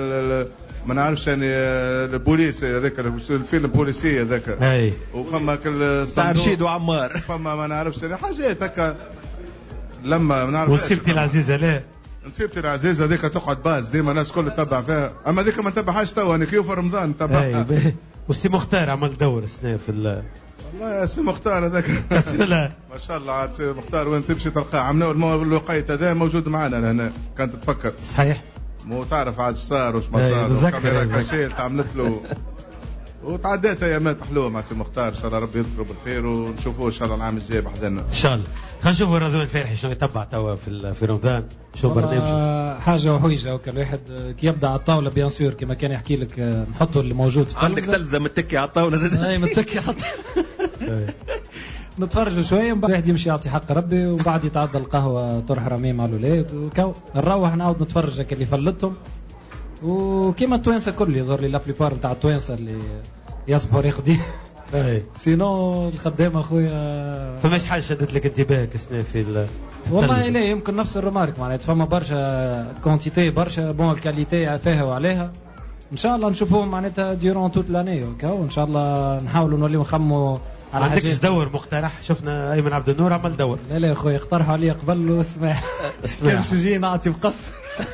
ما نعرفش يعني البوليس هذاك الفيلم البوليسي هذاك. وفما تاع رشيد وعمار. فما ما نعرفش يعني حاجات هكا لما ما نعرفش. وسيبتي العزيزه لا نسيبتي العزيزه هذيك تقعد باز ديما الناس كل تتبع فيها. اما هذيك ما نتبعهاش توا انا كيف رمضان نتبعها. وسي مختار عمل دور السنه في والله يا سي مختار هذاك ما شاء الله عاد سي مختار وين تمشي تلقاه عملنا الوقيت هذا موجود معنا هنا كانت تفكر صحيح. مو تعرف عاد صار وش ما صار وكاميرا كاشيت عملت له وتعديت ايامات حلوه مع سي مختار. ان شاء الله ربي يذكره بالخير ونشوفوه ان شاء الله العام الجاي بحذنا ان شاء الله. خلينا نشوفوا رضوان الفارحي شنو يتبع توا في رمضان شو برنامجه. حاجه وحويجه وكل واحد كي يبدا على الطاوله بيان سور كما كان يحكي لك نحطوا اللي موجود. عندك تلفزه متكي على الطاوله زاد. اي متكي على الطاوله. نتفرجوا شويه ومن بعد واحد يمشي يعطي حق ربي وبعد يتعدى القهوه طرح رميم مع الاولاد وكو نروح نعاود نتفرج اللي فلتهم. وكيما التوانسه كل يظهر لي لا بليبار نتاع التوانسه اللي يصبحوا راقدين. سينو الخدام اخويا فماش حاجه شدت لك انتباهك السنه في والله لا يمكن نفس الرمارك معناتها فما برشا كونتيتي برشا بون الكاليتي فيها وعليها. ان شاء الله نشوفوهم معناتها ديورون توت لاني وان شاء الله نحاولوا نوليو نخموا على عندكش دور مقترح؟ شفنا ايمن عبد النور عمل دور. لا يا اخويا اقترحوا علي قبل واسمع كيف جي نعطي مقصر.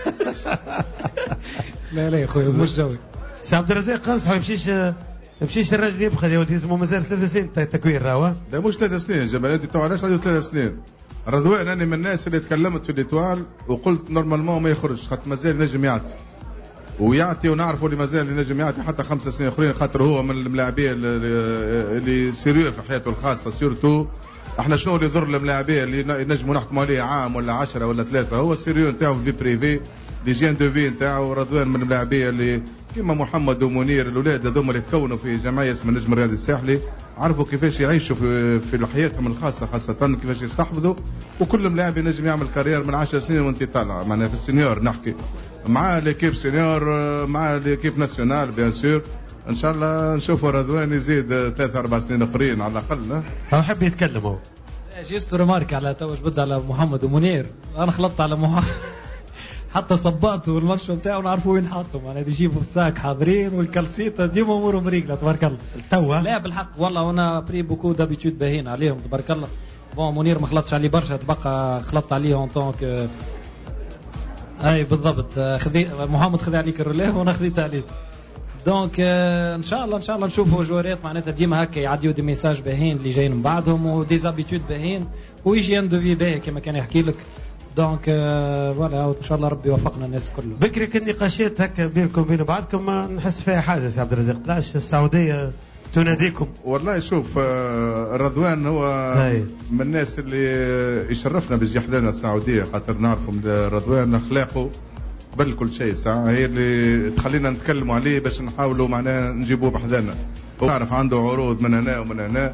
لا يا اخويا مش جوي. سي عبد الرزاق انصحوا يمشيش الراجل يبقى يا ولدي اسمه مازال 3 سنين تكوين راهو. لا مش 3 سنين يا جمال انت تو علاش عنده 3 سنين؟ رضوان انا من الناس اللي تكلمت في الايطوال وقلت نورمالمون ما يخرجش خاطر مازال نجم يعطي ونعرفوا اللي مازال نجم يعطي حتى 5 سنين اخرين خاطر هو من الملاعبيه اللي سيريو في حياته الخاصه سيرتو. احنا شنو اللي يضر الملاعبيه اللي نجموا نحكموا عليه عام ولا 10 ولا 3 هو السيريو نتاعو في بريفي ليجين دو في نتاعو. رضوان من الملاعبيه اللي كيما محمد ومنير الاولاد هذوما اللي تكونوا في جمعيه اسمها النجم الرياضي الساحلي عرفوا كيفاش يعيشوا في حياتهم الخاصه خاصه كيفاش يستحفظوا. وكل ملاعب ينجم يعمل كارير من 10 سنين وانت طالع معناها في السينيور نحكي مع ليكيب سينيور مع ليكيب ناسيونال بيان سور. ان شاء الله نشوفوا رضوان يزيد 3-4 سنين اخرين على الاقل. هو حب يتكلم هو جيست ريمارك على توج بدا على محمد ومنير. انا خلطت على محمد حتى صباته والمنشو نتاعو نعرفوا وين حاطهم يعني يجيبوا الساك حاضرين والكالسيتا ديما امورهم ريقله تبارك الله. توا لا بالحق والله وانا بري بوكو دابيتود باهين عليهم تبارك الله. بون منير ما خلطش عليه برشا تبقى خلطت عليه اون طونك اي بالضبط. محمد خذ عليك الروليه وانا خذيت عليه. دونك ان شاء الله نشوفوا جوارات معناتها ديما هكا يعديوا دي ميساج باهين اللي جايين من بعدهم وديزابيتود باهين ويجي ان دو في باهي كما كان يحكي لك. دونك فوالا ان شاء الله ربي يوفقنا الناس كلهم. بكري النقاشات هكا بينكم وبين بعضكم ما نحس فيها حاجه سي عبد الرزاق. طلعش السعوديه تناديكم؟ والله شوف رضوان هو من الناس اللي يشرفنا بيجي حدانا السعوديه خاطر نعرفوا رضوان اخلاقه قبل كل شيء ساعه هي اللي تخلينا نتكلموا عليه باش نحاولوا معناها نجيبوه بحذانا. وعرف عنده عروض من هنا ومن هنا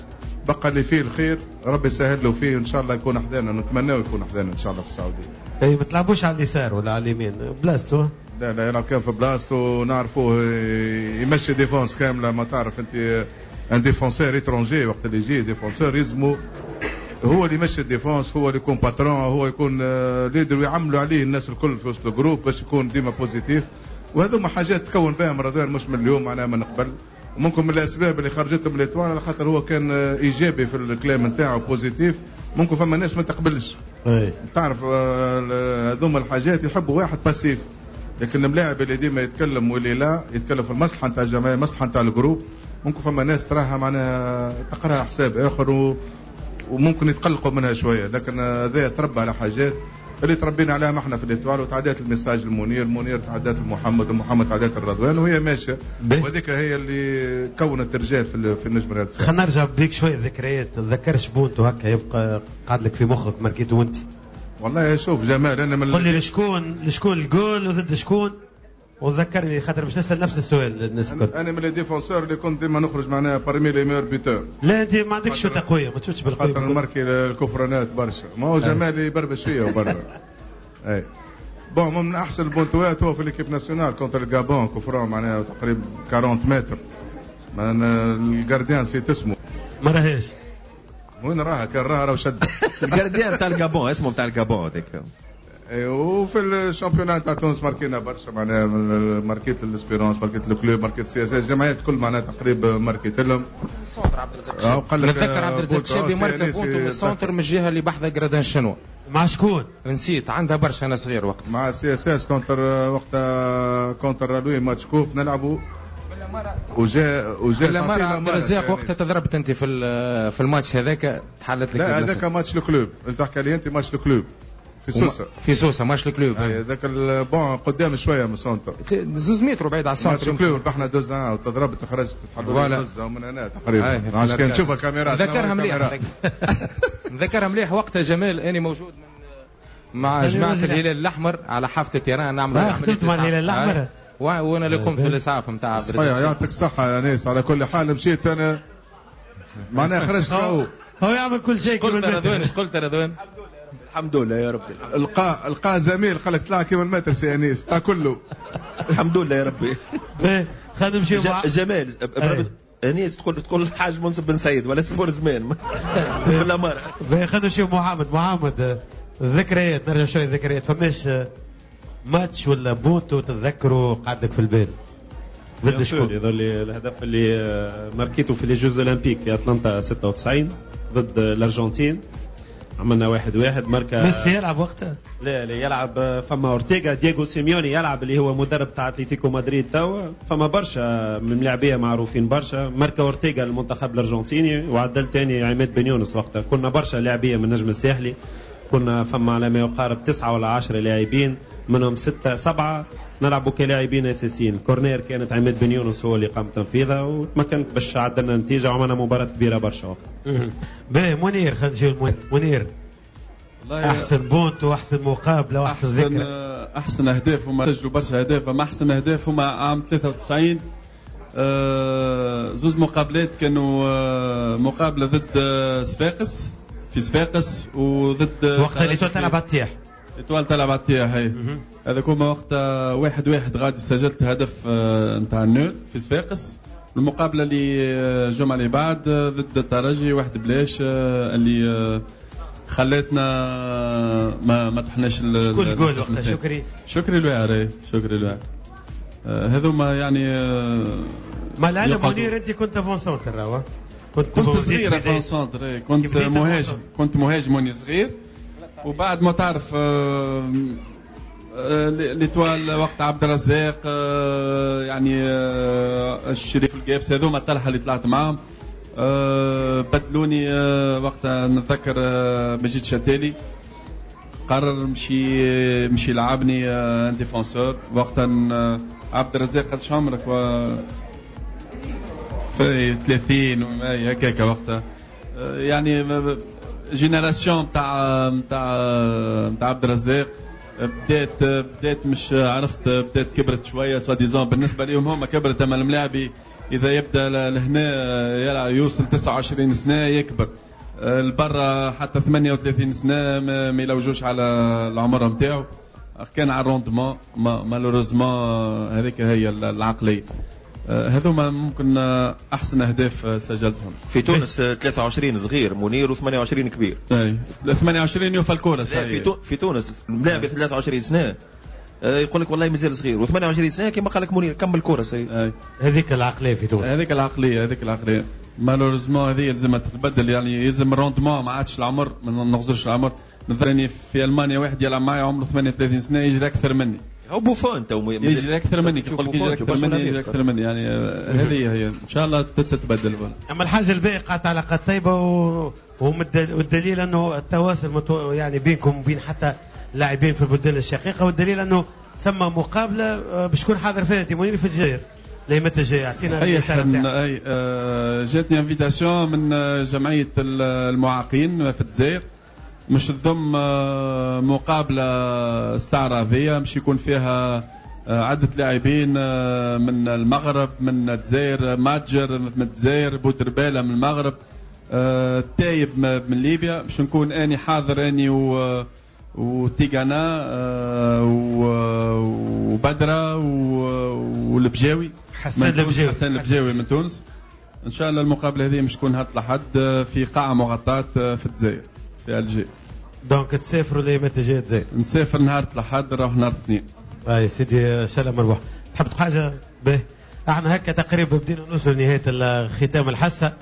بقى اللي فيه الخير ربي يسهل له فيه ان شاء الله يكون حدانا، نتمناه يكون حدانا ان شاء الله في السعوديه. اي ما تلعبوش على اليسار ولا على اليمين بلاستو؟ لا يلعب كان في بلاصتو، نعرفوه يمشي ديفونس كامله. ما تعرف انت ان ديفونسور اترونجي وقت اللي يجي ديفونسور يلزمو هو اللي يمشي الديفونس، هو اللي يكون باترون، هو يكون ليدر، ويعملوا عليه الناس الكل في وسط الجروب باش يكون ديما بوزيتيف. وهذوما حاجات تكون بها رضوان مش من اليوم معناها من قبل، وممكن من الاسباب اللي خرجتهم الاتوال على خاطر هو كان ايجابي في الكلام نتاعو بوزيتيف. ممكن فما ناس ما تقبلش، تعرف هذوما الحاجات يحبوا واحد باسيف، لكن الملاعب اللي ديما يتكلم واللي لا يتكلم في المصلحه نتاع الجماعه، المصلحه نتاع الجروب. ممكن فما ناس تراها معناها تقراها حساب اخر وممكن يتقلقوا منها شويه، لكن هذا تربى على حاجات اللي تربينا عليها ما احنا في الاتوال، وتعدات الميساج المنير تعدات المحمد، ومحمد تعدات الرضوان، وهي ماشيه، وهذيك هي اللي كونت الرجال في النجم هذا. خلينا نرجع بيك شويه ذكريات، تذكرش بونتو هكا يبقى قاعد لك في مخك ماركيتو وانت؟ والله شوف جمال، انا من قول لي لشكون الجول وضد شكون، وذكرني خاطر باش نسال نفس السؤال للناس الكل. انا من لي ديفونسور اللي كنت ديما نخرج معناها بارمي لي ميور بيتور. لا انت ما عندكش شوطه قويه، ما تشوتش بالقوه خاطر الماركي الكفرانات برشا، ما هو جمال يبربش فيا وبرا. اي بون من احسن البونتوات هو في ليكيب ناسيونال كونتر الجابون، كفران معناها تقريبا 40 متر، الجارديان سيت اسمه ما راهيش وين راها، كان راها وشد الجارديان تاع الجابون، اسمه تاع الجابون هذاك. وفي الشامبيونات تاع تونس ماركينا برشا معناها، ماركيت الاسبيرونس، ماركيت الكلوب، ماركيت سي اس اس، جمعيات كل معناها تقريبا ماركيت لهم. السونتر عبد الرزاق نتذكر عبد الرزاق شابي ماركه بونتو من السونتر من الجهه اللي بحذا جرادان شنوا. مع شكون؟ نسيت، عندها برشا انا صغير وقت. مع سي اس اس كونتر وقتها كونتر لوي ماتش كوب نلعبوا. وجاء تعطينا عبد الرزاق وقتها تضربت انت في الماتش هذاك، تحلت لك. لا هذاك ماتش الكلوب اللي تحكي عليه انت، ماتش الكلوب في سوسه ماتش الكلوب. ذاك البون قدام شويه من السونتر، 2 متر بعيد على السونتر. ماتش الكلوب ربحنا دوزا وتضربت خرجت تحلوا دوزا ومن هنا تقريبا، عشان كان نشوفها كاميرات. ذكرها مليح وقتها جمال، اني موجود مع جماعه الهلال الاحمر على حافه التيران نعمل عمليه مع الهلال الاحمر، وانا اللي قمت بالاسعاف نتاع عبد الرزاق. يعطيك الصحه يا ناس. على كل حال مشيت انا معناها خرجت هو يعمل كل شيء. قلت رضوان الحمد لله يا ربي. القى زميل قال لك طلع كيما المتر سي انيس تاع كله. الحمد لله يا ربي. خلينا نمشي مع جمال انيس تقول الحاج منصف بن سعيد ولا سبور زمان في الاماره. خلينا نشوف محمد ذكريات، نرجع شويه ذكريات. فماش ماتش ولا بونتو تتذكروا قعدك في البال ضد شكون؟ يظل الهدف اللي ماركيته في لي جوز اولمبيك في اتلانتا 96 ضد الارجنتين، عملنا 1-1. ماركا ميسي يلعب وقتها؟ لا يلعب، فما اورتيغا دييغو سيميوني يلعب اللي هو مدرب تاع اتلتيكو مدريد توا. فما برشا من ملاعبيه معروفين برشا. ماركا اورتيغا المنتخب الارجنتيني، وعدل ثاني عماد بن يونس. وقتها كنا برشا لاعبيه من النجم الساحلي، كنا فما على ما يقارب 9 ولا 10 لاعبين، منهم 6 7 نلعبوا كلاعبين اساسيين. كورنير كانت عماد بن يونس هو اللي قام تنفيذها، وتمكنت باش عدلنا النتيجه وعملنا مباراه كبيره برشا وقتها. باهي منير، خلينا نشوف منير. احسن بونت واحسن مقابله واحسن ذكرى. احسن اهداف هما سجلوا برشا اهداف، اما احسن اهداف هما عام 93 زوز مقابلات كانوا مقابله ضد صفاقس في صفاقس، وضد وقت اللي تلعب على التياح. ايطوال تلعب على التياح هي. هذاك هما وقتها 1-1 غادي سجلت هدف نتاع النود في صفاقس. المقابله اللي الجمعه اللي بعد ضد الترجي 1-1 اللي خلتنا ما طحناش. شكون الجول وقتها؟ شكري الواعر. شكري الواعر. هذوما يعني ما العلم منير انت كنت فون سونتر راهو، كنت صغير فون سونتر، كنت مهاجم واني صغير. وبعد ما تعرف ليتوال وقت عبد الرزاق يعني الشريف القابس هذوما الطلحه اللي طلعت معاهم بدلوني. وقتها نتذكر مجيد شتالي قرر مشي يلعبني ديفونسور. وقتها عبد الرزاق قداش عمرك؟ في 30 هكاك وقتها، يعني جينيراسيون تاع عبد الرزاق. بدات مش عرفت، بدات كبرت شويه سوا ديزون بالنسبه لهم، هما كبرت. اما الملاعبي اذا يبدا لهنا يوصل 29 سنه يكبر البرا حتى 38 سنه ما يلوجوش على العمر نتاعو. كان على الروندمون مالوريزمون هذيك هي العقليه. هذوما ممكن احسن اهداف سجلتهم في تونس. 23 صغير منير و28 كبير. اي 28 يوفى الكره. في تونس لاعب 23 سنه يقول لك والله مازال صغير، و28 سنه كما قال لك منير كمل كره سي. هذيك العقليه في تونس. هذيك العقليه مالوريزمون هذه لازم تتبدل. يعني يلزم الروندمون، ما عادش العمر، ما نغزرش العمر. نظرني في المانيا واحد يلعب معي عمره 38 سنه يجري اكثر مني. هو بوفون تو يجري اكثر مني، يقول لك يجري اكثر مني يعني هذه هي ان شاء الله تتبدل. اما الحاجه الباقيه قاعدة علاقات طيبه والدليل انه التواصل يعني بينكم وبين حتى لاعبين في البلدان الشقيقه، والدليل انه ثم مقابله باش تكون حاضر فيها انت منير في الجزائر ليمة الجاي. اعطينا جاتني انفيتاسيون من جمعيه المعاقين في الجزائر، مش تضم مقابله استعراضيه مش يكون فيها عده لاعبين من المغرب، من الجزائر، ماجر من الجزائر، بوترباله من المغرب، تايب من ليبيا. باش نكون اني حاضر اني وتيغانا وبدره والبجاوي حسن البجاوي من تونس. ان شاء الله المقابله هذه مش تكون هات لحد في قاعه مغطاه في الجزائر في الجي. دونك تسافروا لي متى جاي الجزائر؟ نسافر نهار الاحد نروح نهار الاثنين. يا سيدي ان شاء الله مربوح. تحب حاجه به؟ احنا هكا تقريبا بدينا نوصل لنهايه ختام الحصه.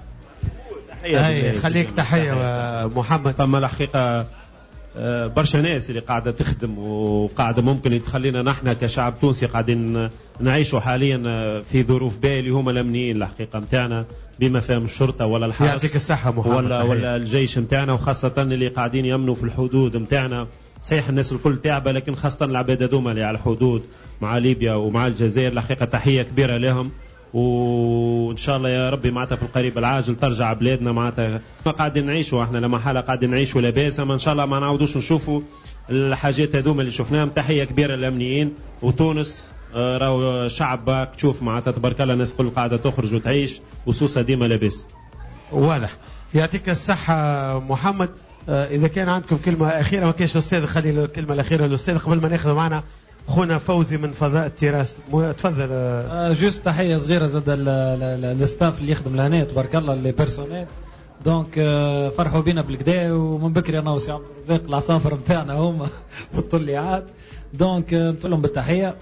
خليك تحيه محمد. فما الحقيقه برشا ناس اللي قاعده تخدم وقاعده ممكن تخلينا نحن كشعب تونسي قاعدين نعيشوا حاليا في ظروف باهيه اللي هما الامنيين الحقيقه نتاعنا، بما فيهم الشرطه ولا الحرس يعطيك الصحه محمد ولا الجيش نتاعنا، وخاصه اللي قاعدين يامنوا في الحدود نتاعنا. صحيح الناس الكل تعبه، لكن خاصه العباد هذوما اللي على الحدود مع ليبيا ومع الجزائر الحقيقه تحيه كبيره لهم. وان شاء الله يا ربي معناتها في القريب العاجل ترجع بلادنا معناتها ما قاعدين نعيشوا احنا لما حاله قاعدين نعيشوا لاباس، اما ان شاء الله ما نعاودوش نشوفوا الحاجات هذوما اللي شفناهم. تحيه كبيره للامنيين. وتونس راهو شعب تشوف معناتها تبارك الله الناس الكل قاعده تخرج وتعيش وسوسه ديما لاباس. واضح. يعطيك الصحه محمد. اذا كان عندكم كلمه اخيره ما كاينش الاستاذ، خلي الكلمه الاخيره للاستاذ قبل ما ناخذ معنا خونا فوزي من فضاء التراث. تفضل. جوست تحيه صغيره زاد الستاف اللي يخدم لهنا تبارك الله اللي بيرسونيل. دونك فرحوا بينا بالكدا، ومن بكري انا وسي عبد الرزاق العصافر نتاعنا هما في الطليعات. دونك نقول لهم بالتحيه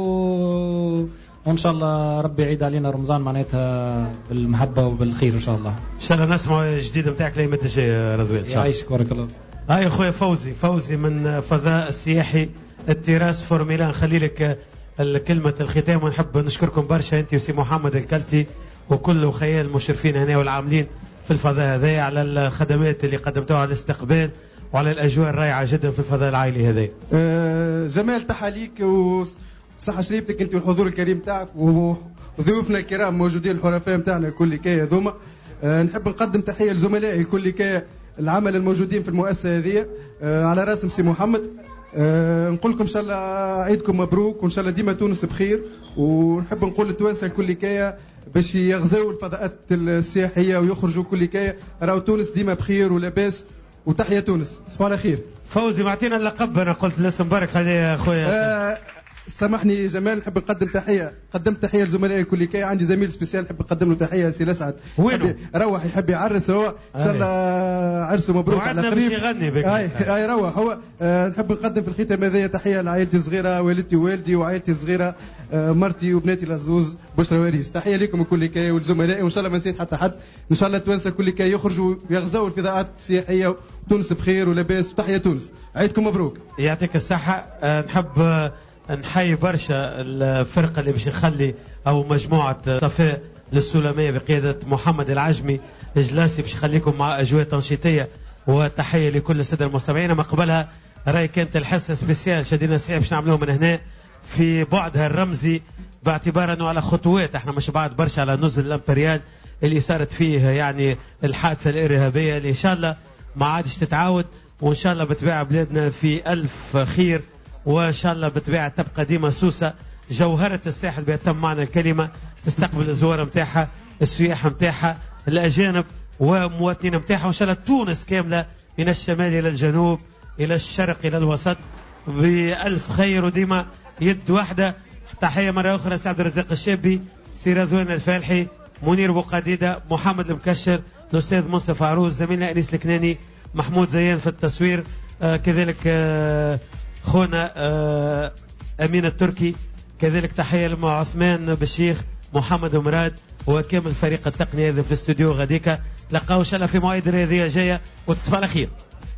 وان شاء الله ربي يعيد علينا رمضان معناتها بالمحبه وبالخير ان شاء الله. ان شاء الله نسمع الجديد نتاعك لي متى جاي رضوان ان شاء الله. يعيشك بارك الله. هاي اخويا فوزي من فضاء السياحي التراث فورميلا. نخلي لك كلمة الختام، ونحب نشكركم برشا انت وسي محمد الكلتي وكل خيال المشرفين هنا والعاملين في الفضاء هذا على الخدمات اللي قدمتوها على الاستقبال وعلى الاجواء الرائعة جدا في الفضاء العائلي هذا. جمال تحاليك وصحة شريبتك انت والحضور الكريم تاعك وضيوفنا الكرام موجودين الحرفاء نتاعنا كل كاية ذوما. نحب نقدم تحية لزملائي الكل كاية العمل الموجودين في المؤسسة هذه على راسم سي محمد. نقول لكم ان شاء الله عيدكم مبروك وان شاء الله ديما تونس بخير. ونحب نقول للتوانسه الكل كايه باش يغزاو الفضاءات السياحيه ويخرجوا كل كايه. راهو تونس ديما بخير ولاباس وتحيه تونس. صباح على خير. فوزي معطينا اللقب. انا قلت الاسم مبارك هذا يا خويا. سامحني جمال، نحب نقدم تحيه. قدمت تحيه لزملائي الكل كاي. عندي زميل سبيسيال نحب نقدم له تحيه سي الاسعد. وينه؟ روح يحب يعرس هو ان شاء الله عرسه مبروك على قريب. يغني بك. اي روح هو. نحب نقدم في الختام هذايا تحيه لعائلتي الصغيره، والدتي ووالدي وعائلتي الصغيره، مرتي وبناتي العزوز بشرى وريس. تحيه لكم الكل كاي ولزملائي، وان شاء الله ما نسيت حتى حد. ان شاء الله التوانسه الكل كاي يخرجوا يغزوا الفضاءات السياحيه وتونس بخير ولاباس وتحيه تونس. عيدكم مبروك. يعطيك الصحه. نحب نحيي برشا الفرقة اللي باش نخلي أو مجموعة صفاء للسلمية بقيادة محمد العجمي إجلاسي باش نخليكم مع أجواء تنشيطية. وتحية لكل السادة المستمعين. ما قبلها راي كانت الحصة سبيسيال شدينا سعيد باش نعملوه من هنا في بعدها الرمزي، باعتبار أنه على خطوات احنا مش بعد برشا على نزل الامبريال اللي صارت فيه يعني الحادثة الإرهابية اللي إن شاء الله ما عادش تتعاود، وإن شاء الله بتباع بلادنا في ألف خير وإن شاء الله بالطبيعة تبقى ديما سوسة جوهرة الساحل بيتم معنى الكلمة، تستقبل الزوار متاعها، السياح متاعها، الأجانب ومواطنين متاعها، وإن شاء الله تونس كاملة من الشمال إلى الجنوب إلى الشرق إلى الوسط بألف خير وديما يد واحدة. تحية مرة أخرى سي عبد الرزاق الشابي، سي رضوان الفالحي، منير بوقديدة، محمد المكشر، الأستاذ منصف عروس، زميلنا أنيس الكناني، محمود زيان في التصوير، كذلك خونا أمين التركي، كذلك تحية لما عثمان بالشيخ، محمد ومراد وكامل فريق التقنية هذا في الاستوديو. غاديكا تلقاو إن شاء الله في مواعيد رياضية جاية وتصبح على خير.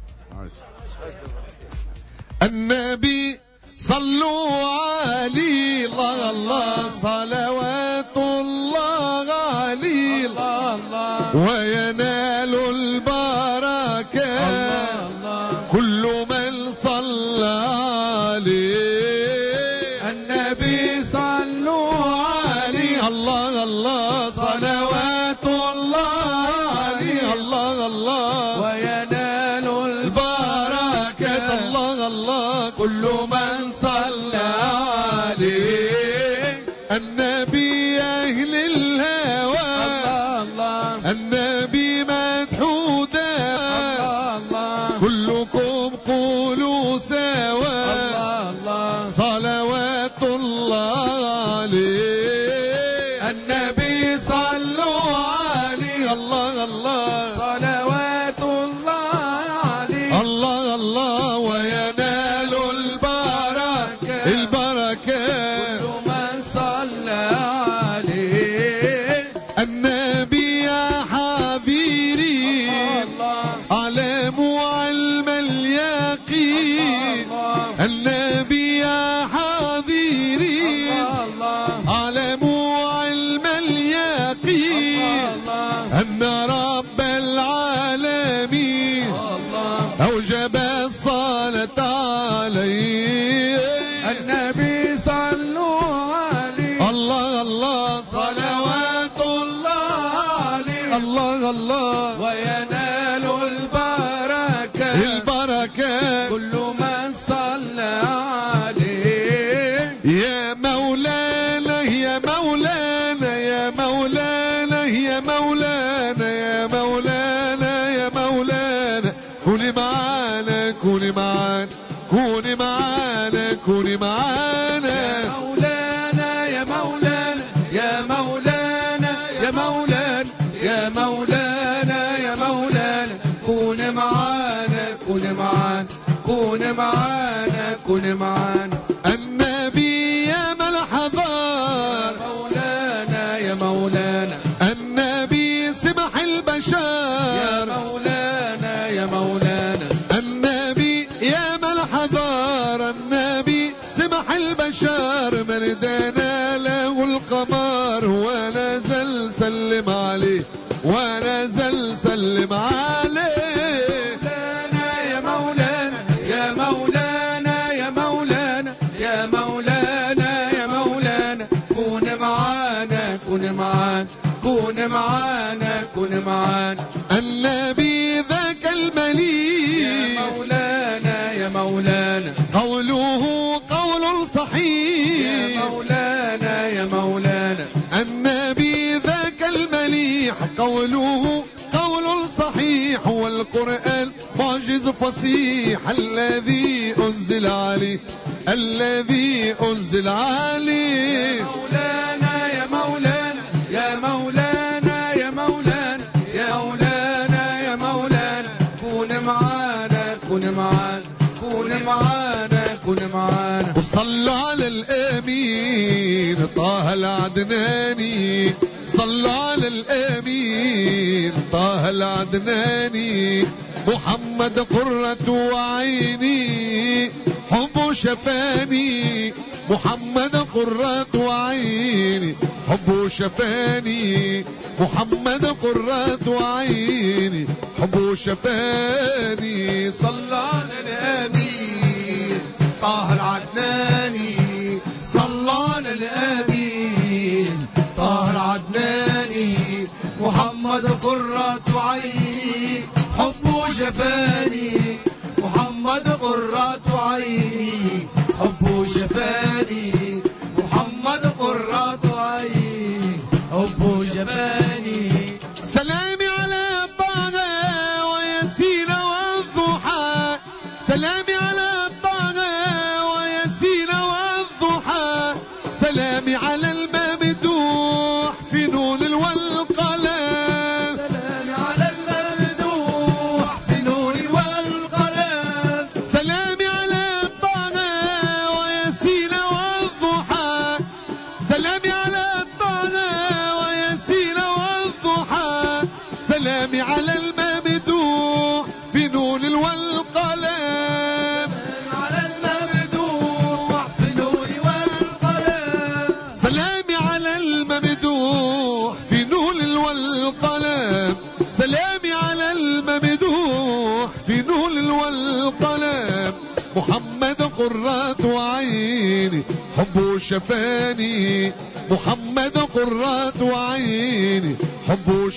النبي صلوا عليه الله الله صلوات الله عليه الله الله وينال البركة كل من صلى عليه. النبي صلوا عليه الله الله صلوات الله عليه الله الله وينال البركة الله الله كل من صلى عليه. النبي أهل الهوى النبي مدحودا كلكم قولوا سوا صلوات الله عليه. النبي صلوا عليه الله الله صلوات الله عليه الله الله وينال البركة كل من صلى عليه. النبي يا حبيري علم وعلم اليقين النبي يا حذيري علم وعلم اليقين أن رب العالمين أوجب الصلاة عليه. النبي صلوا عليه الله الله صلوات الله عليه الله الله وينال البركة كل من صلى عليه. يا مولانا يا مولانا يا مولانا يا مولانا يا مولانا يا مولانا كوني معانا كوني معانا كوني معانا كوني معانا يا مولانا يا مولانا يا مولانا يا مولانا يا مولانا يا مولانا كون معانا كون معانا كون معانا كون معانا. النبي يا ملحظار يا مولانا يا مولانا النبي سمح البشر يا مولانا يا مولانا النبي يا ملحظار النبي سمح البشر مردنا له القمر ونزل سلم عليه ونزل سلم عليه. يا مولانا يا مولانا يا مولانا يا مولانا يا مولانا كون معانا كون معانا كون معانا كون معانا. النبي ذاك المليك يا مولانا يا مولانا قوله قول صحيح يا مولانا يا مولانا النبي ذاك المليح قوله قول صحيح والقرآن معجز فصيح الذي أنزل عليه الذي أنزل عليه. مولانا يا مولانا يا مولانا يا مولانا يا مولانا يا مولانا كون معانا كون معانا كون معانا كون معانا. وصلوا على الأمين طه العدناني صلوا على الأمين طه العدناني محمد قرة عيني حب شفاني محمد قرة عيني حب شفاني محمد قرة عيني حب شفاني. صلى على الأمين طه العدناني صلى على الأمين طه العدناني محمد قرة عيني حب شفاني محمد قرة عيني حبه شفاني محمد قرة عيني حبه شفاني. سلامي على طه وياسين والضحى سلامي على طه وياسين والضحى سلامي على الممدوح في نون والقلم سلامي على الممدوح في نون والقلم سلامي على طه وياسين والضحى سلامي على طه وياسين والضحى سلامي على الممدوح في نون والقلم على الممدوح في نون والقلم سلامي على الممدوح في نون والقلم سلامي على الممدوح في نون والقلم. محمد قرة عيني حبه شفاني محمد قرة عيني حبه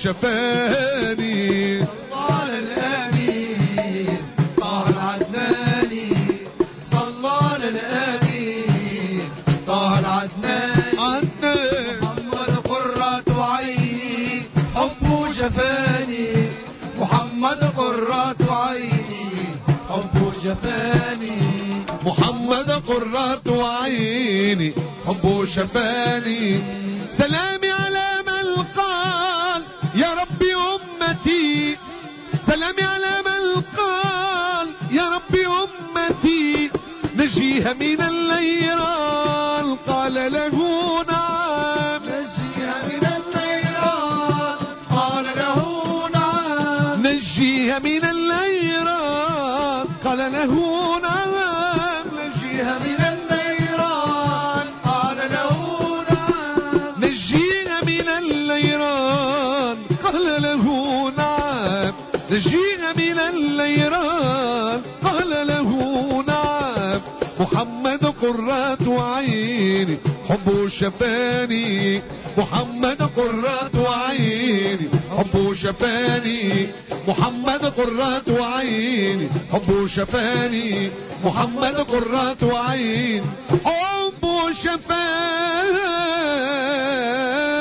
شفاني. على الأمين طه العدناني صلى على الأمين طه العدناني محمد قرة عيني حبه شفاني محمد قرة عيني حبه شفاني محمد قرة عيني حبه شفاني. سلامي على من قال يا ربي أمتي سلامي على من قال يا ربي أمتي نجيها من النيران قال له نعم نجيها من النيران قال له نعم نجيها من النيران قال له نعم نجيها من النيران قال له نعم نجيها من النيران قال له نعم نجيها من النيران قال له نعم. محمد قرة عيني حبه شفاني محمد قرة عيني حبه شفاني محمد قرة عيني حبه شفاني محمد قرة عيني حبه شفاني.